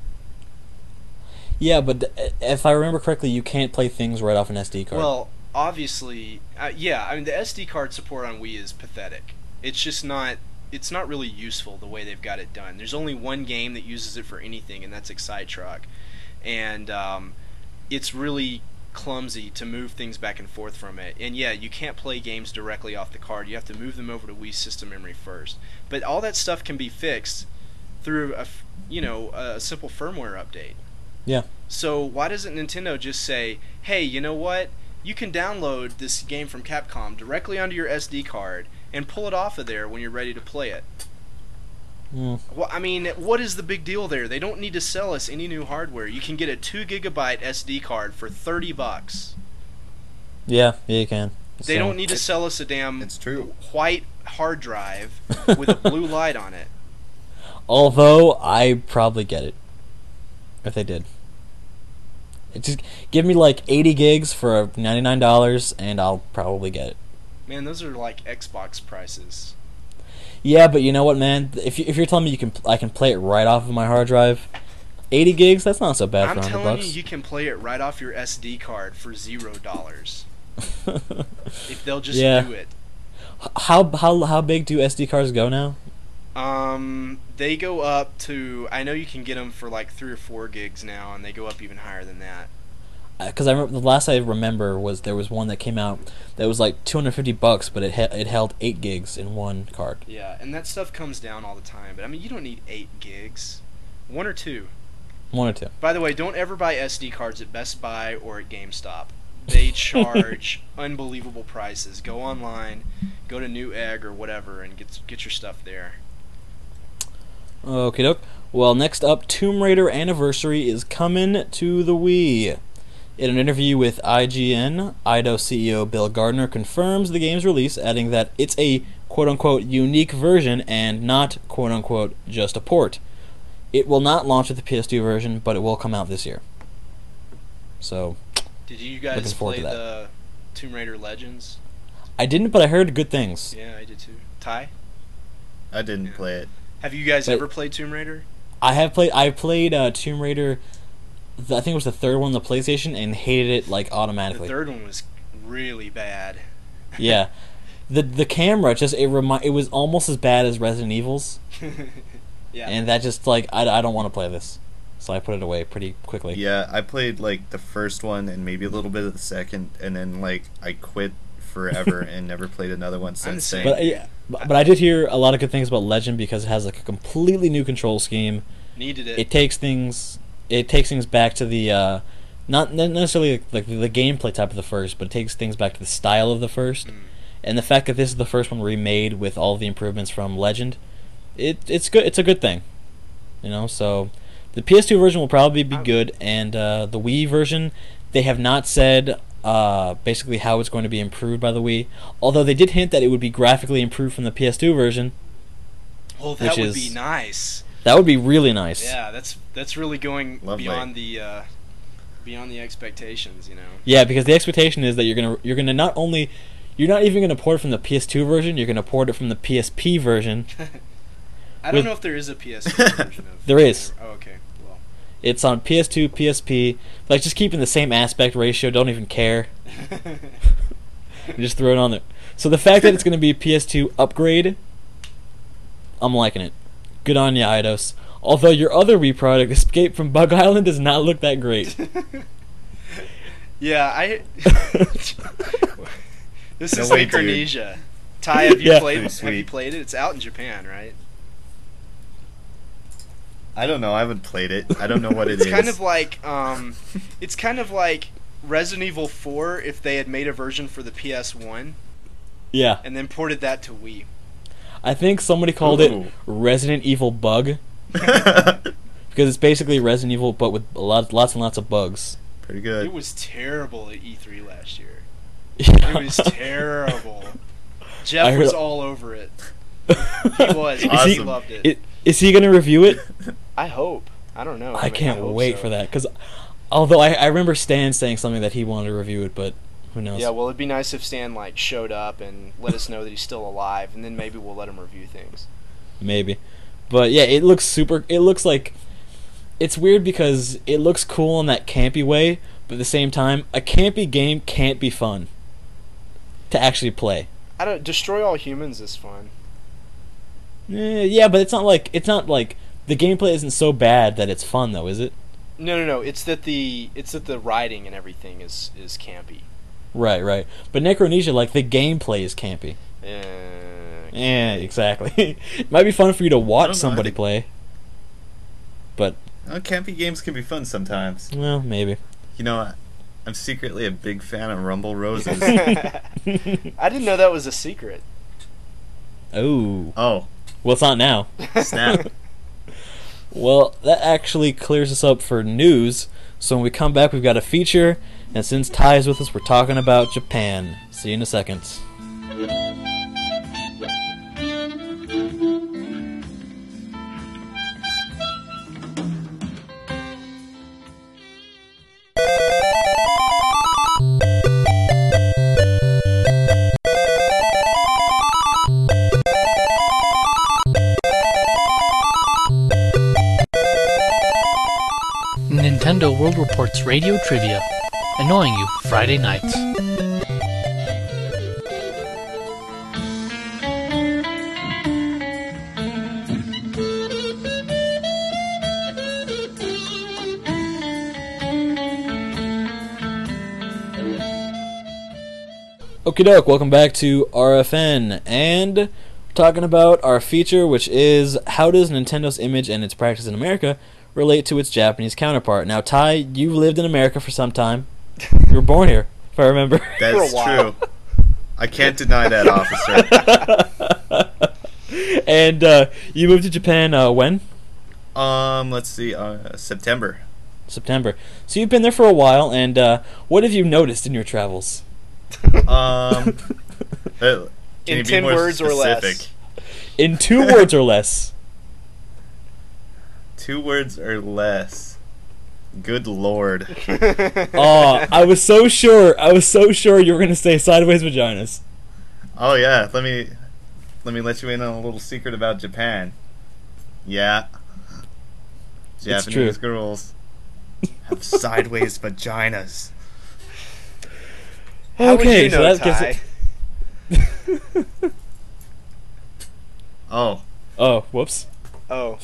Yeah, but th- if I remember correctly, you can't play things right off an S D card. Well, obviously, uh, yeah. I mean, the S D card support on Wii is pathetic. It's just not. It's not really useful the way they've got it done. There's only one game that uses it for anything, and that's Excite Truck, and um, it's really clumsy to move things back and forth from it. And yeah, you can't play games directly off the card. You have to move them over to Wii system memory first. But all that stuff can be fixed through a, f- you know, a simple firmware update. yeah. So why doesn't Nintendo just say, hey, you know what? You can download this game from Capcom directly onto your S D card and pull it off of there when you're ready to play it. Mm. Well, I mean, what is the big deal there? They don't need to sell us any new hardware. You can get a two gigabyte S D card for thirty bucks. Yeah, yeah, you can. They So- don't need to sell us a damn It's true. white hard drive with a blue light on it. Although I probably get it if they did. It just give me like eighty gigs for ninety-nine dollars, and I'll probably get it. Man, those are like Xbox prices. Yeah, but you know what, man? If you, if you're telling me you can, I can play it right off of my hard drive, eighty gigs. That's not so bad I'm for hundred telling bucks. you, you can play it right off your S D card for zero dollars if they'll just Yeah. do it. how how how big do S D cards go now? Um, they go up to. I know you can get them for like three or four gigs now, and they go up even higher than that. Because I remember the last I remember was there was one that came out that was like two hundred fifty bucks, but it he- it held eight gigs in one card. Yeah, and that stuff comes down all the time. But I mean, you don't need eight gigs, one or two. One or two. By the way, don't ever buy S D cards at Best Buy or at GameStop. They charge unbelievable prices. Go online, go to Newegg or whatever, and get get your stuff there. Okie doke. Well, next up, Tomb Raider Anniversary is coming to the Wii. In an interview with I G N, Eido C E O Bill Gardner confirms the game's release, adding that it's a quote-unquote unique version and not quote-unquote just a port. It will not launch with the P S two version, but it will come out this year. So, Did you guys Looking forward play to that. the Tomb Raider Legends? I didn't, but I heard good things. Yeah, I did too. Ty, I didn't Yeah. play it. have you guys But- ever played Tomb Raider? I have played. I played uh, Tomb Raider. th- I think it was the third one on the PlayStation, and hated it like The automatically. third one was really bad. Yeah, the the camera just it remi- It was almost as bad as Resident Evil's, Yeah. and that just like I, I don't want to play this, so I put it away pretty quickly. Yeah, I played like the first one and maybe a little bit of the second, and then like I quit forever and never played another one I'm the since same. then. But yeah, but, but I did hear a lot of good things about Legend because it has like a completely new control scheme. Needed it. It takes things it takes things back to the uh, not not necessarily like the, the gameplay type of the first, but it takes things back to the style of the first. Mm. And the fact that this is the first one remade with all the improvements from Legend, it it's good. It's a good thing, you know. So the P S two version will probably be good, and uh, the Wii version, they have not said uh, basically how it's going to be improved by the Wii. Although they did hint that it would be graphically improved from the P S two version. Well, that which would is- be nice. That would be really nice. Yeah, that's that's really going Lovely. beyond the uh, beyond the expectations, you know. Yeah, because the expectation is that you're gonna you're gonna not only you're not even gonna port it from the P S two version, you're gonna port it from the P S P version. I don't With- know if there is a P S P version of. There is. Oh, okay. Well, It's on P S two, P S P. Like, just keeping the same aspect ratio. Don't even care. Just throw it on there. So the fact that it's going to be a P S two upgrade, I'm liking it. Good on ya, Eidos. Although your other Wii product, Escape from Bug Island, does not look that great. Yeah, I. This No is way, dude. Micronesia. Ty, have you Yeah. played? Pretty Have you sweet. played it? It's out in Japan, right? I don't know. I haven't played it. I don't know what it It's is. kind of like um, it's kind of like Resident Evil four if they had made a version for the P S one Yeah. and then ported that to Wii. I think somebody called Ooh. it Resident Evil Bug, because it's basically Resident Evil, but with a lot, lots and lots of bugs. Pretty It good. was terrible at E three last year. It was terrible. Jeff I heard- was all over it. He was. He Awesome. loved it. It, is he going to review it? I hope. I don't know. I mean, can't hope wait so. for that, because although I, I remember Stan saying something that he wanted to review it, but who knows? Yeah, well, it'd be nice if Stan like showed up and let us know that he's still alive, and then maybe we'll let him review things. Maybe. But yeah, it looks super. It looks like. It's weird because it looks cool in that campy way, but at the same time, a campy game can't be fun to actually play. I don't. Destroy All Humans is fun. Eh, yeah, but it's not like it's not like the gameplay isn't so bad that it's fun though, is it? No, no, no. It's that the it's that the writing and everything is is campy. Right, right. But Necronesia, like the gameplay is campy. Uh, Yeah, exactly. It might be fun for you to I watch don't know, I somebody think- play, but Oh, campy games can be fun sometimes. well, maybe. You know, I- I'm secretly a big fan of Rumble Roses. I didn't know that was a secret. Oh, Oh, well, it's not now. snap. Well, that actually clears us up for news. So when we come back, we've got a feature, and since Ty is with us, we're talking about Japan. See you in a second. Nintendo World Report's Radio Trivia, annoying you Friday nights. Okie doke, welcome back to R F N, and we're talking about our feature, which is how does Nintendo's image and its practice in America relate to its Japanese counterpart. Now, Ty, you've lived in America for some time. You were born here, if I remember. That's For a while. true. I can't deny that, officer. And uh, you moved to Japan uh, when? Um, let's see, uh, September. September. So you've been there for a while, and uh, what have you noticed in your travels? Um, uh, can In you be ten more words or less. specific? In two words or less. Two words or less. Good lord. Oh, I was so sure. I was so sure you were going to say sideways vaginas. Oh yeah, let me let me let you in on a little secret about Japan. Yeah. It's Japanese true. girls have sideways vaginas. How Okay, would you so know, that gets Ty? it. Oh. Oh, whoops. Oh,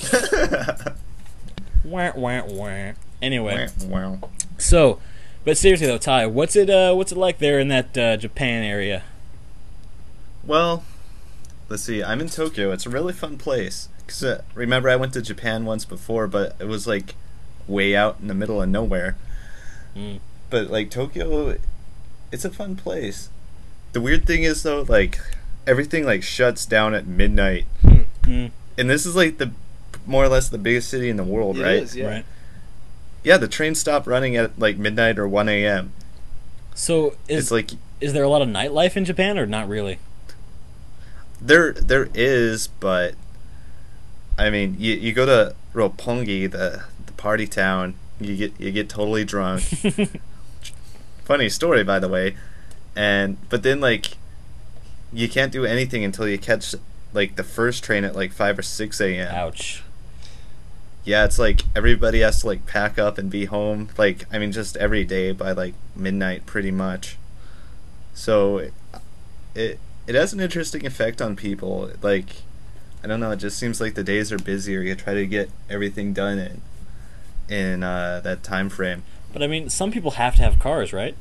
Wah, wah, wah. Anyway, Wow. so, but seriously though, Ty, what's it? Uh, what's it like there in that uh, Japan area? Well, let's see. I'm in Tokyo. It's a really fun place. Cause uh, remember, I went to Japan once before, but it was like way out in the middle of nowhere. Mm. But like Tokyo, it's a fun place. The weird thing is though, like everything like shuts down at midnight, Mm. and this is like the more or less the biggest city in the world, it right? is, yeah. Right. Yeah, the trains stop running at like midnight or one a m. So is It's like is there a lot of nightlife in Japan or not really? there there is, but I mean, you you go to Roppongi, the the party town, you get you get totally drunk. Funny story, by the way. And but then like you can't do anything until you catch like the first train at like five or six a m. Ouch. yeah, it's like everybody has to like pack up and be home. Like, I mean, just every day by like midnight, pretty much. So it it, it has an interesting effect on people. Like, I don't know. It just seems like the days are busier. You try to get everything done in in uh, that time frame. But I mean, some people have to have cars, right?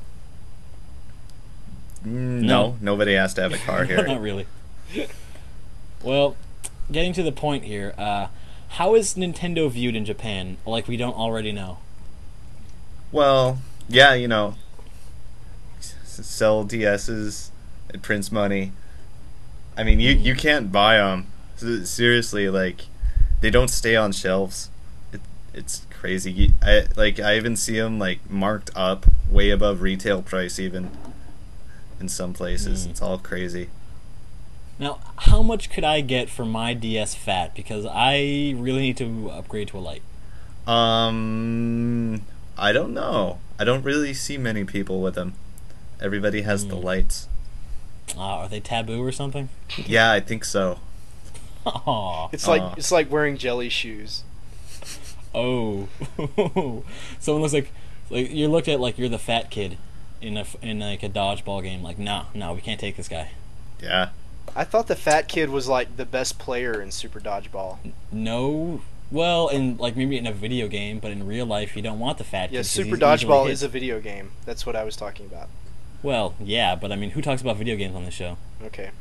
Mm, No. no, nobody has to have a car here. Not really. Well, getting to the point here, uh, how is Nintendo viewed in Japan? Like we don't already know. Well, yeah, you know, s- sell D S's and prints money. I mean, you you can't buy them. Seriously, like they don't stay on shelves. It, it's crazy. You- I like I even see them like marked up way above retail price even. In some places, Mm. it's all crazy. Now, how much could I get for my D S Fat? Because I really need to upgrade to a Lite. Um, I don't know. I don't really see many people with them. Everybody has the Mm. lights. Uh, are they taboo or something? Yeah, I think so. Aw. It's like Aw. it's like wearing jelly shoes. Oh. Someone looks like like you're looked at like you're the fat kid in a in like a dodgeball game. Like, no, no, we can't take this guy. Yeah. I thought the fat kid was like the best player in Super Dodgeball. No. Well, in like maybe in a video game, but in real life, you don't want the fat kid. Yeah, 'cause Super he's easily Dodgeball hit. is a video game. That's what I was talking about. Well, yeah, but I mean, who talks about video games on this show? Okay.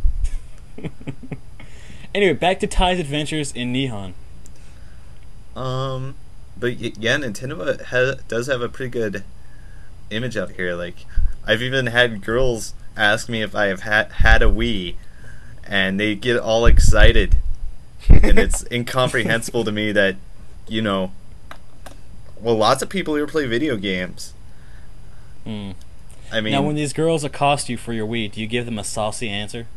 Anyway, back to Ty's adventures in Nihon. Um, but y- yeah, Nintendo has, does have a pretty good image out here. Like, I've even had girls ask me if I have ha- had a Wii, and they get all excited, and it's incomprehensible to me that, you know, well, lots of people here play video games. Hmm. I mean, Now, when these girls accost you for your Wii, do you give them a saucy answer?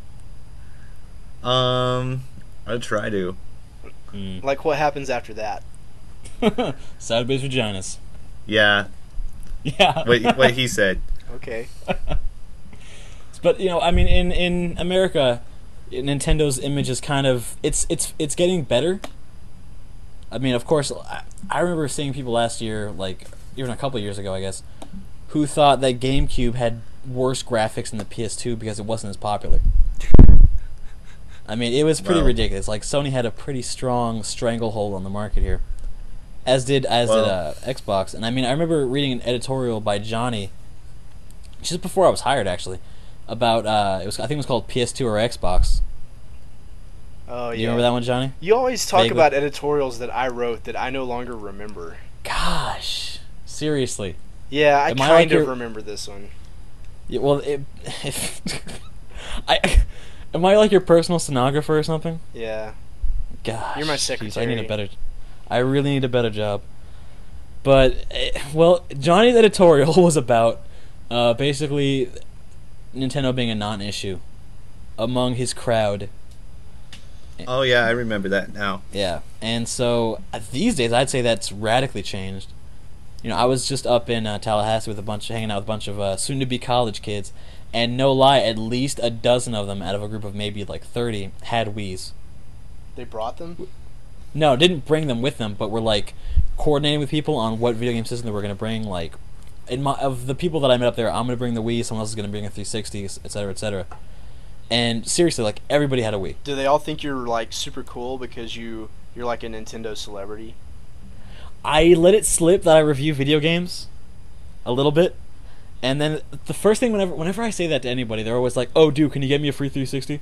um, I try to. Mm. Like what happens after that? Side-based vaginas. Yeah, Yeah. what what he said. Okay. But you know, I mean, in in America, Nintendo's image is kind of it's it's it's getting better. I mean, of course, I, I remember seeing people last year, like even a couple of years ago, I guess, who thought that GameCube had worse graphics than the P S two because it wasn't as popular. I mean, it was pretty Well. ridiculous. Like Sony had a pretty strong stranglehold on the market here, as did as Well. did uh, Xbox. And I mean, I remember reading an editorial by Johnny just before I was hired, actually, about uh, it was I think it was called P S two or Xbox. Oh yeah. Do you remember that one, Johnny? You always talk Vaguely. about editorials that I wrote that I no longer remember. Gosh, seriously. Yeah, I Am I kind like of your- remember this one. Yeah, well, it, if I am I like your personal stenographer or something? Yeah. Gosh, You're my jeez, I need secretary. a better. I really need a better job. But eh, well, Johnny's editorial was about uh, basically Nintendo being a non-issue among his crowd. Oh yeah, I remember that now. Yeah, and so uh, these days I'd say that's radically changed. You know, I was just up in uh, Tallahassee with a bunch, hanging out with a bunch of uh, soon-to-be college kids, and no lie, at least a dozen of them out of a group of maybe like thirty had Wiis. They brought them? No, didn't bring them with them, but were like coordinating with people on what video game system they were going to bring. Like, in my of the people that I met up there, I'm going to bring the Wii, someone else is going to bring a three sixty, et cetera, et cetera. And seriously, like everybody had a Wii. Do they all think you're like super cool because you you're like a Nintendo celebrity? I let it slip that I review video games a little bit, and then the first thing whenever whenever I say that to anybody, they're always like, "Oh, dude, can you get me a free three sixty?"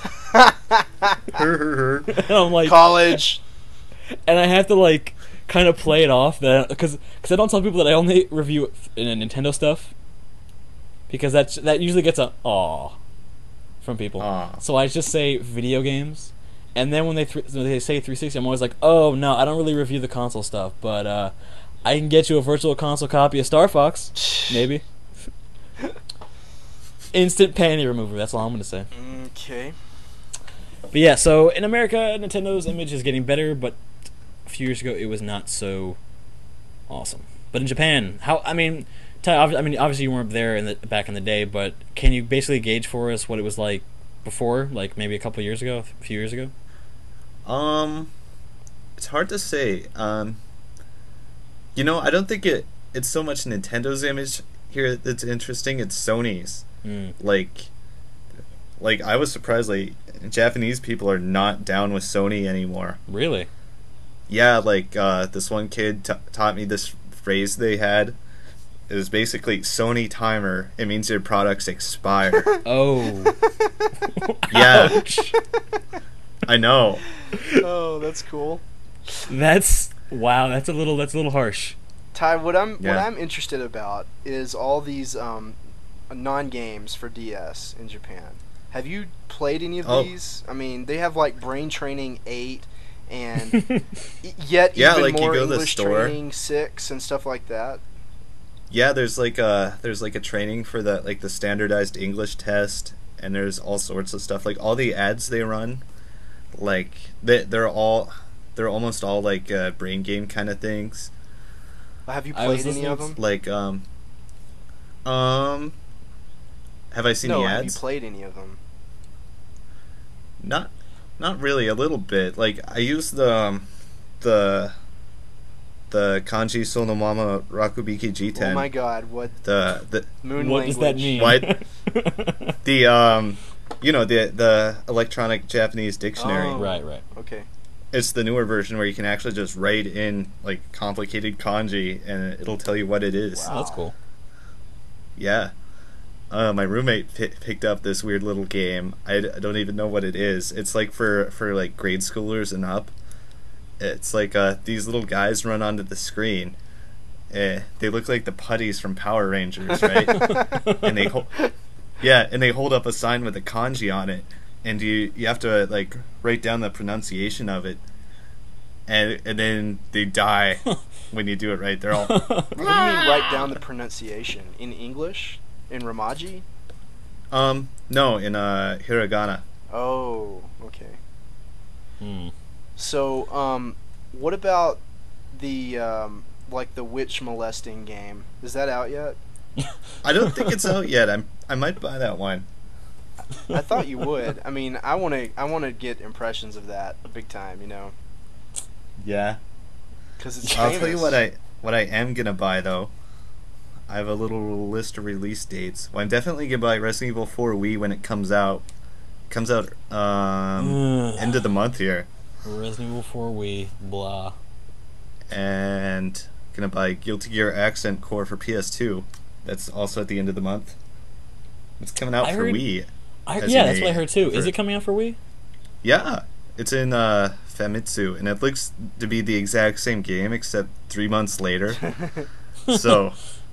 And I'm like, College. and I have to like kind of play it off that because because I don't tell people that I only review in Nintendo stuff because that's that usually gets a aw from people. Aw. So I just say video games, and then when they th- when they say three sixty, I'm always like, oh no, I don't really review the console stuff, but uh, I can get you a virtual console copy of Star Fox, maybe. Instant panty remover. That's all I'm gonna say. Okay. But yeah, so in America, Nintendo's image is getting better, but a few years ago it was not so awesome. But in Japan, how I mean, Ty, obvi- I mean, obviously you weren't there in the back in the day, but can you basically gauge for us what it was like before, like maybe a couple years ago, a few years ago? Um, it's hard to say. Um, you know, I don't think it it's so much Nintendo's image here that's interesting. It's Sony's. Mm. Like, like I was surprised. Like, Japanese people are not down with Sony anymore. Really? Yeah, like uh, this one kid t- taught me this phrase they had. It was basically Sony timer. It means your products expire. Oh. Yeah. Ouch. I know. Oh, that's cool. That's wow. That's a little. That's a little harsh. Ty, what I'm what Yeah. I'm interested about is all these um, non games for D S in Japan. Have you played any of Oh. these? I mean, they have like Brain Training eight and y- yet Yeah, even like, you more go to the English store. Training six and stuff like that. Yeah, there's like a there's like a training for the like the standardized English test, and there's all sorts of stuff. Like all the ads they run, like they they're all they're almost all like uh, brain game kind of things. Have you I was played any of listening them? Like um um have I seen No, the have you ads? played any of them? Not not really, a little bit. Like I use the um, the the Kanji Sonomama Rakubiki G ten. Oh my God! What the the moon What does language? that mean? What? the um you know the the electronic Japanese dictionary. Oh. Right. Right. Okay. It's the newer version where you can actually just write in like complicated kanji and it'll tell you what it is. Oh, that's cool. Yeah. Uh, my roommate p- picked up this weird little game. I, d- I don't even know what it is. It's like for for like grade schoolers and up. It's like uh, these little guys run onto the screen. Eh, they look like the putties from Power Rangers, right? and they hold, yeah, and they hold up a sign with a kanji on it, and you you have to like write down the pronunciation of it, and and then they die when you do it right. They're all What do you mean write down the pronunciation in English? In Romaji? um no in uh hiragana. Oh, okay. Hmm. So, um, what about the um, like the witch molesting game? Is that out yet? I don't think it's out yet. I'm I might buy that one. I thought you would. I mean, I want to I want to get impressions of that big time, you know, Yeah. because it's I'll famous. tell you what I what I am gonna buy though. I have a little list of release dates. Well, I'm definitely gonna buy Resident Evil four Wii when it comes out. Comes out um Ugh. end of the month here, Resident Evil four Wii. Blah. and gonna buy Guilty Gear Accent Core for P S two. That's also at the end of the month. It's coming out I for heard- Wii. I, As yeah, in that's a- what I heard too. Is for- it coming out for Wii? Yeah, it's in uh, Famitsu, and it looks to be the exact same game except three months later. So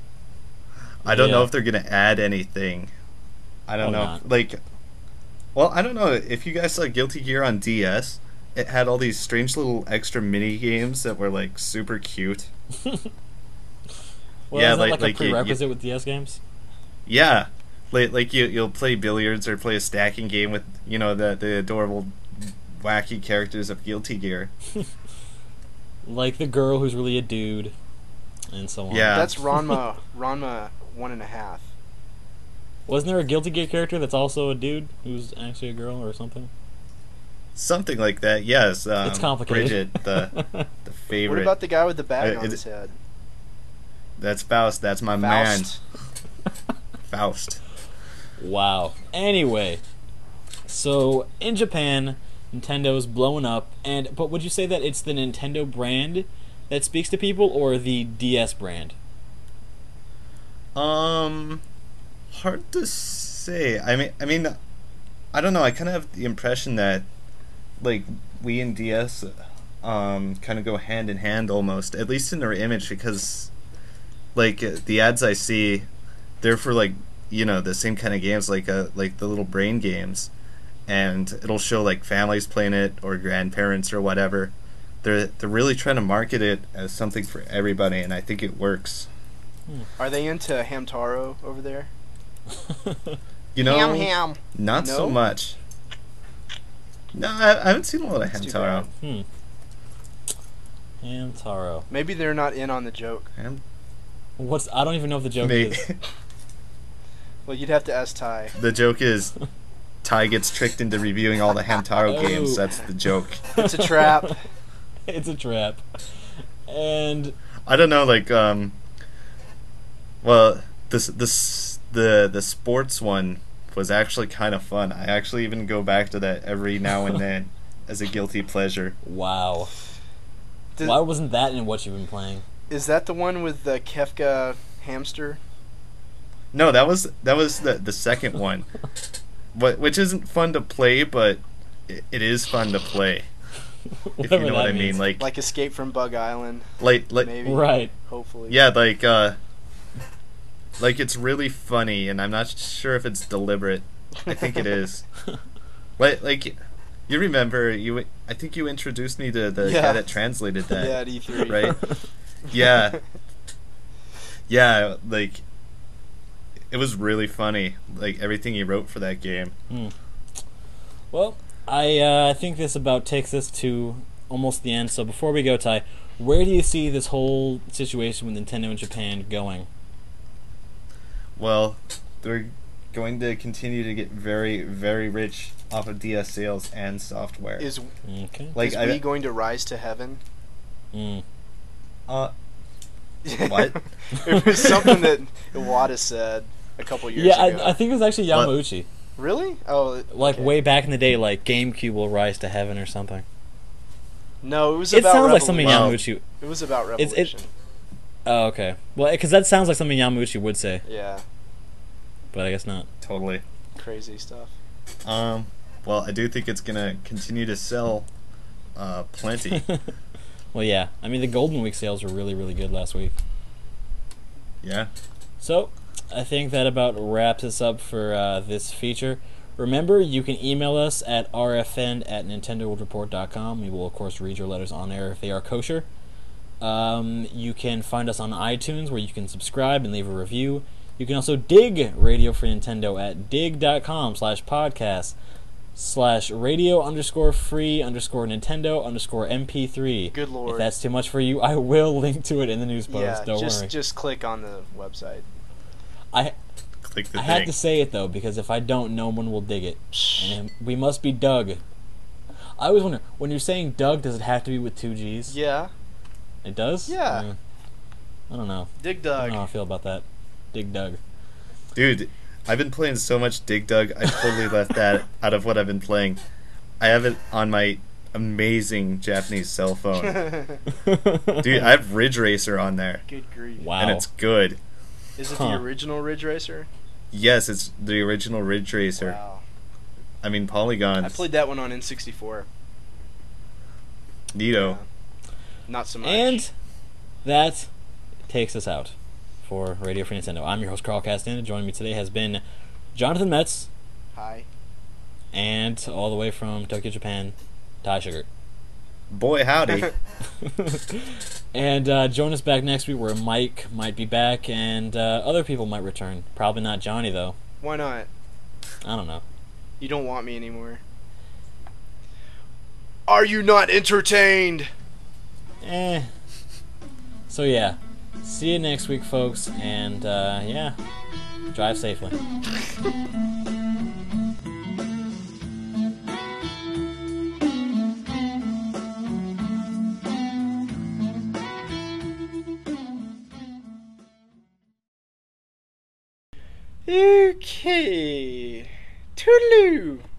I don't know Yeah. if they're gonna add anything. I don't Probably know. not. Like, well, I don't know if you guys saw Guilty Gear on D S. It had all these strange little extra mini games that were like super cute. Well, Yeah, is that like- like, like a you- you- prerequisite with D S games? Yeah, like like you you'll play billiards or play a stacking game with you know the the adorable wacky characters of Guilty Gear. Like the girl who's really a dude, and so on. Yeah. That's Ranma Ranma one and a half. Wasn't there a Guilty Gear character that's also a dude who's actually a girl or something? Something like that. Yes. Um, It's complicated. Bridget, the the favorite. What about the guy with the bag Uh, on it- his head? That's Faust. That's my Faust. man. Faust. Wow. Anyway, so in Japan, Nintendo's blowing up, and but would you say that it's the Nintendo brand that speaks to people, or the D S brand? Um, hard to say. I mean, I mean, I don't know. I kind of have the impression that, like, Wii and D S, um, kind of go hand in hand almost, at least in their image, because, like, uh, the ads I see, they're for like, you know, the same kind of games, like, uh, like the little brain games, and it'll show like families playing it or grandparents or whatever. They're they're really trying to market it as something for everybody, and I think it works. Are they into Hamtaro over there? You know, ham ham. not so No? much. No, I, I haven't seen a lot of That's too Hamtaro. Hmm. And Taro. Maybe they're not in on the joke. Ham- What's I don't even know if the joke May- is. Well, you'd have to ask Ty. the joke is Ty gets tricked into reviewing all the Hamtaro Oh. games. That's the joke. It's a trap. It's a trap. And I don't know, like, um, well, this this the the sports one was actually kind of fun. I actually even go back to that every now and then as a guilty pleasure. wow. Did- Why wasn't that in what you've been playing? Is that the one with the Kefka hamster? No, that was that was the the second one, but which isn't fun to play, but it, it is fun to play. If you Whatever know what that I mean, means. like Like Escape from Bug Island, like like maybe. Right. Hopefully. yeah, like uh, like it's really funny, and I'm not sure if it's deliberate. I think it is. Like like you remember you? I think you introduced me to the Yeah. guy that translated that. Yeah, at E three. Right. Yeah. Yeah, like it was really funny, like everything he wrote for that game. Hmm. Well, I uh, I think this about takes us to almost the end. So before we go, Ty, where do you see this whole situation with Nintendo in Japan going? Well, they're going to continue to get very, very rich off of D S sales and software. Is Okay. like is I, Wii going to rise to heaven? Mm. uh, What? It was something that Iwata said a couple years Yeah, ago. I, I think it was actually What? Yamauchi. Really? Oh, Like okay. way back in the day, like GameCube will rise to heaven or something. No, it was It about sounds like something Revolution. Yamauchi. It was about It's- it- Revolution. Oh, okay. Well, because that sounds like something Yamauchi would say, Yeah, but I guess not. Totally. crazy stuff. Um, well, I do think it's gonna continue to sell, uh, plenty. Well, yeah. I mean, the Golden Week sales were really, really good last week. Yeah. So, I think that about wraps us up for uh, this feature. Remember, you can email us at r f n at nintendo world report dot com. We will, of course, read your letters on air if they are kosher. Um, you can find us on iTunes, where you can subscribe and leave a review. You can also dig Radio Free Nintendo at dig.com slash podcast slash radio underscore free underscore Nintendo underscore M P three. Good lord. If that's too much for you, I will link to it in the news post. yeah, Don't just worry. just click on the website. I Click the I thing. had to say it though, because if I don't, no one will dig it. And we must be Doug. I always wonder, when you're saying Doug, does it have to be with two G's? Yeah, It does? Yeah. Uh, I don't know. Dig I Dug. don't know how I feel about that. Dig Doug. Dude, I've been playing so much Dig Dug, I totally left that out of what I've been playing. I have it on my amazing Japanese cell phone. Dude, I have Ridge Racer on there, Good grief. Wow. and it's good. Is it Huh. the original Ridge Racer? Yes, it's the original Ridge Racer. Wow. I mean, polygons. I played that one on N sixty-four. Neato. Not so much. And that takes us out for Radio Free Nintendo. I'm your host, Carl Castaneda. Joining me today has been Jonathan Metz, Hi. and all the way from Tokyo, Japan, Ty Sugar. Boy, howdy. And uh, join us back next week, where Mike might be back and uh, other people might return. Probably not Johnny, though. Why not? I don't know. You don't want me anymore. Are you not entertained? Eh. So, yeah. See you next week, folks. And, uh, yeah. Drive safely. Okay. Toodaloo.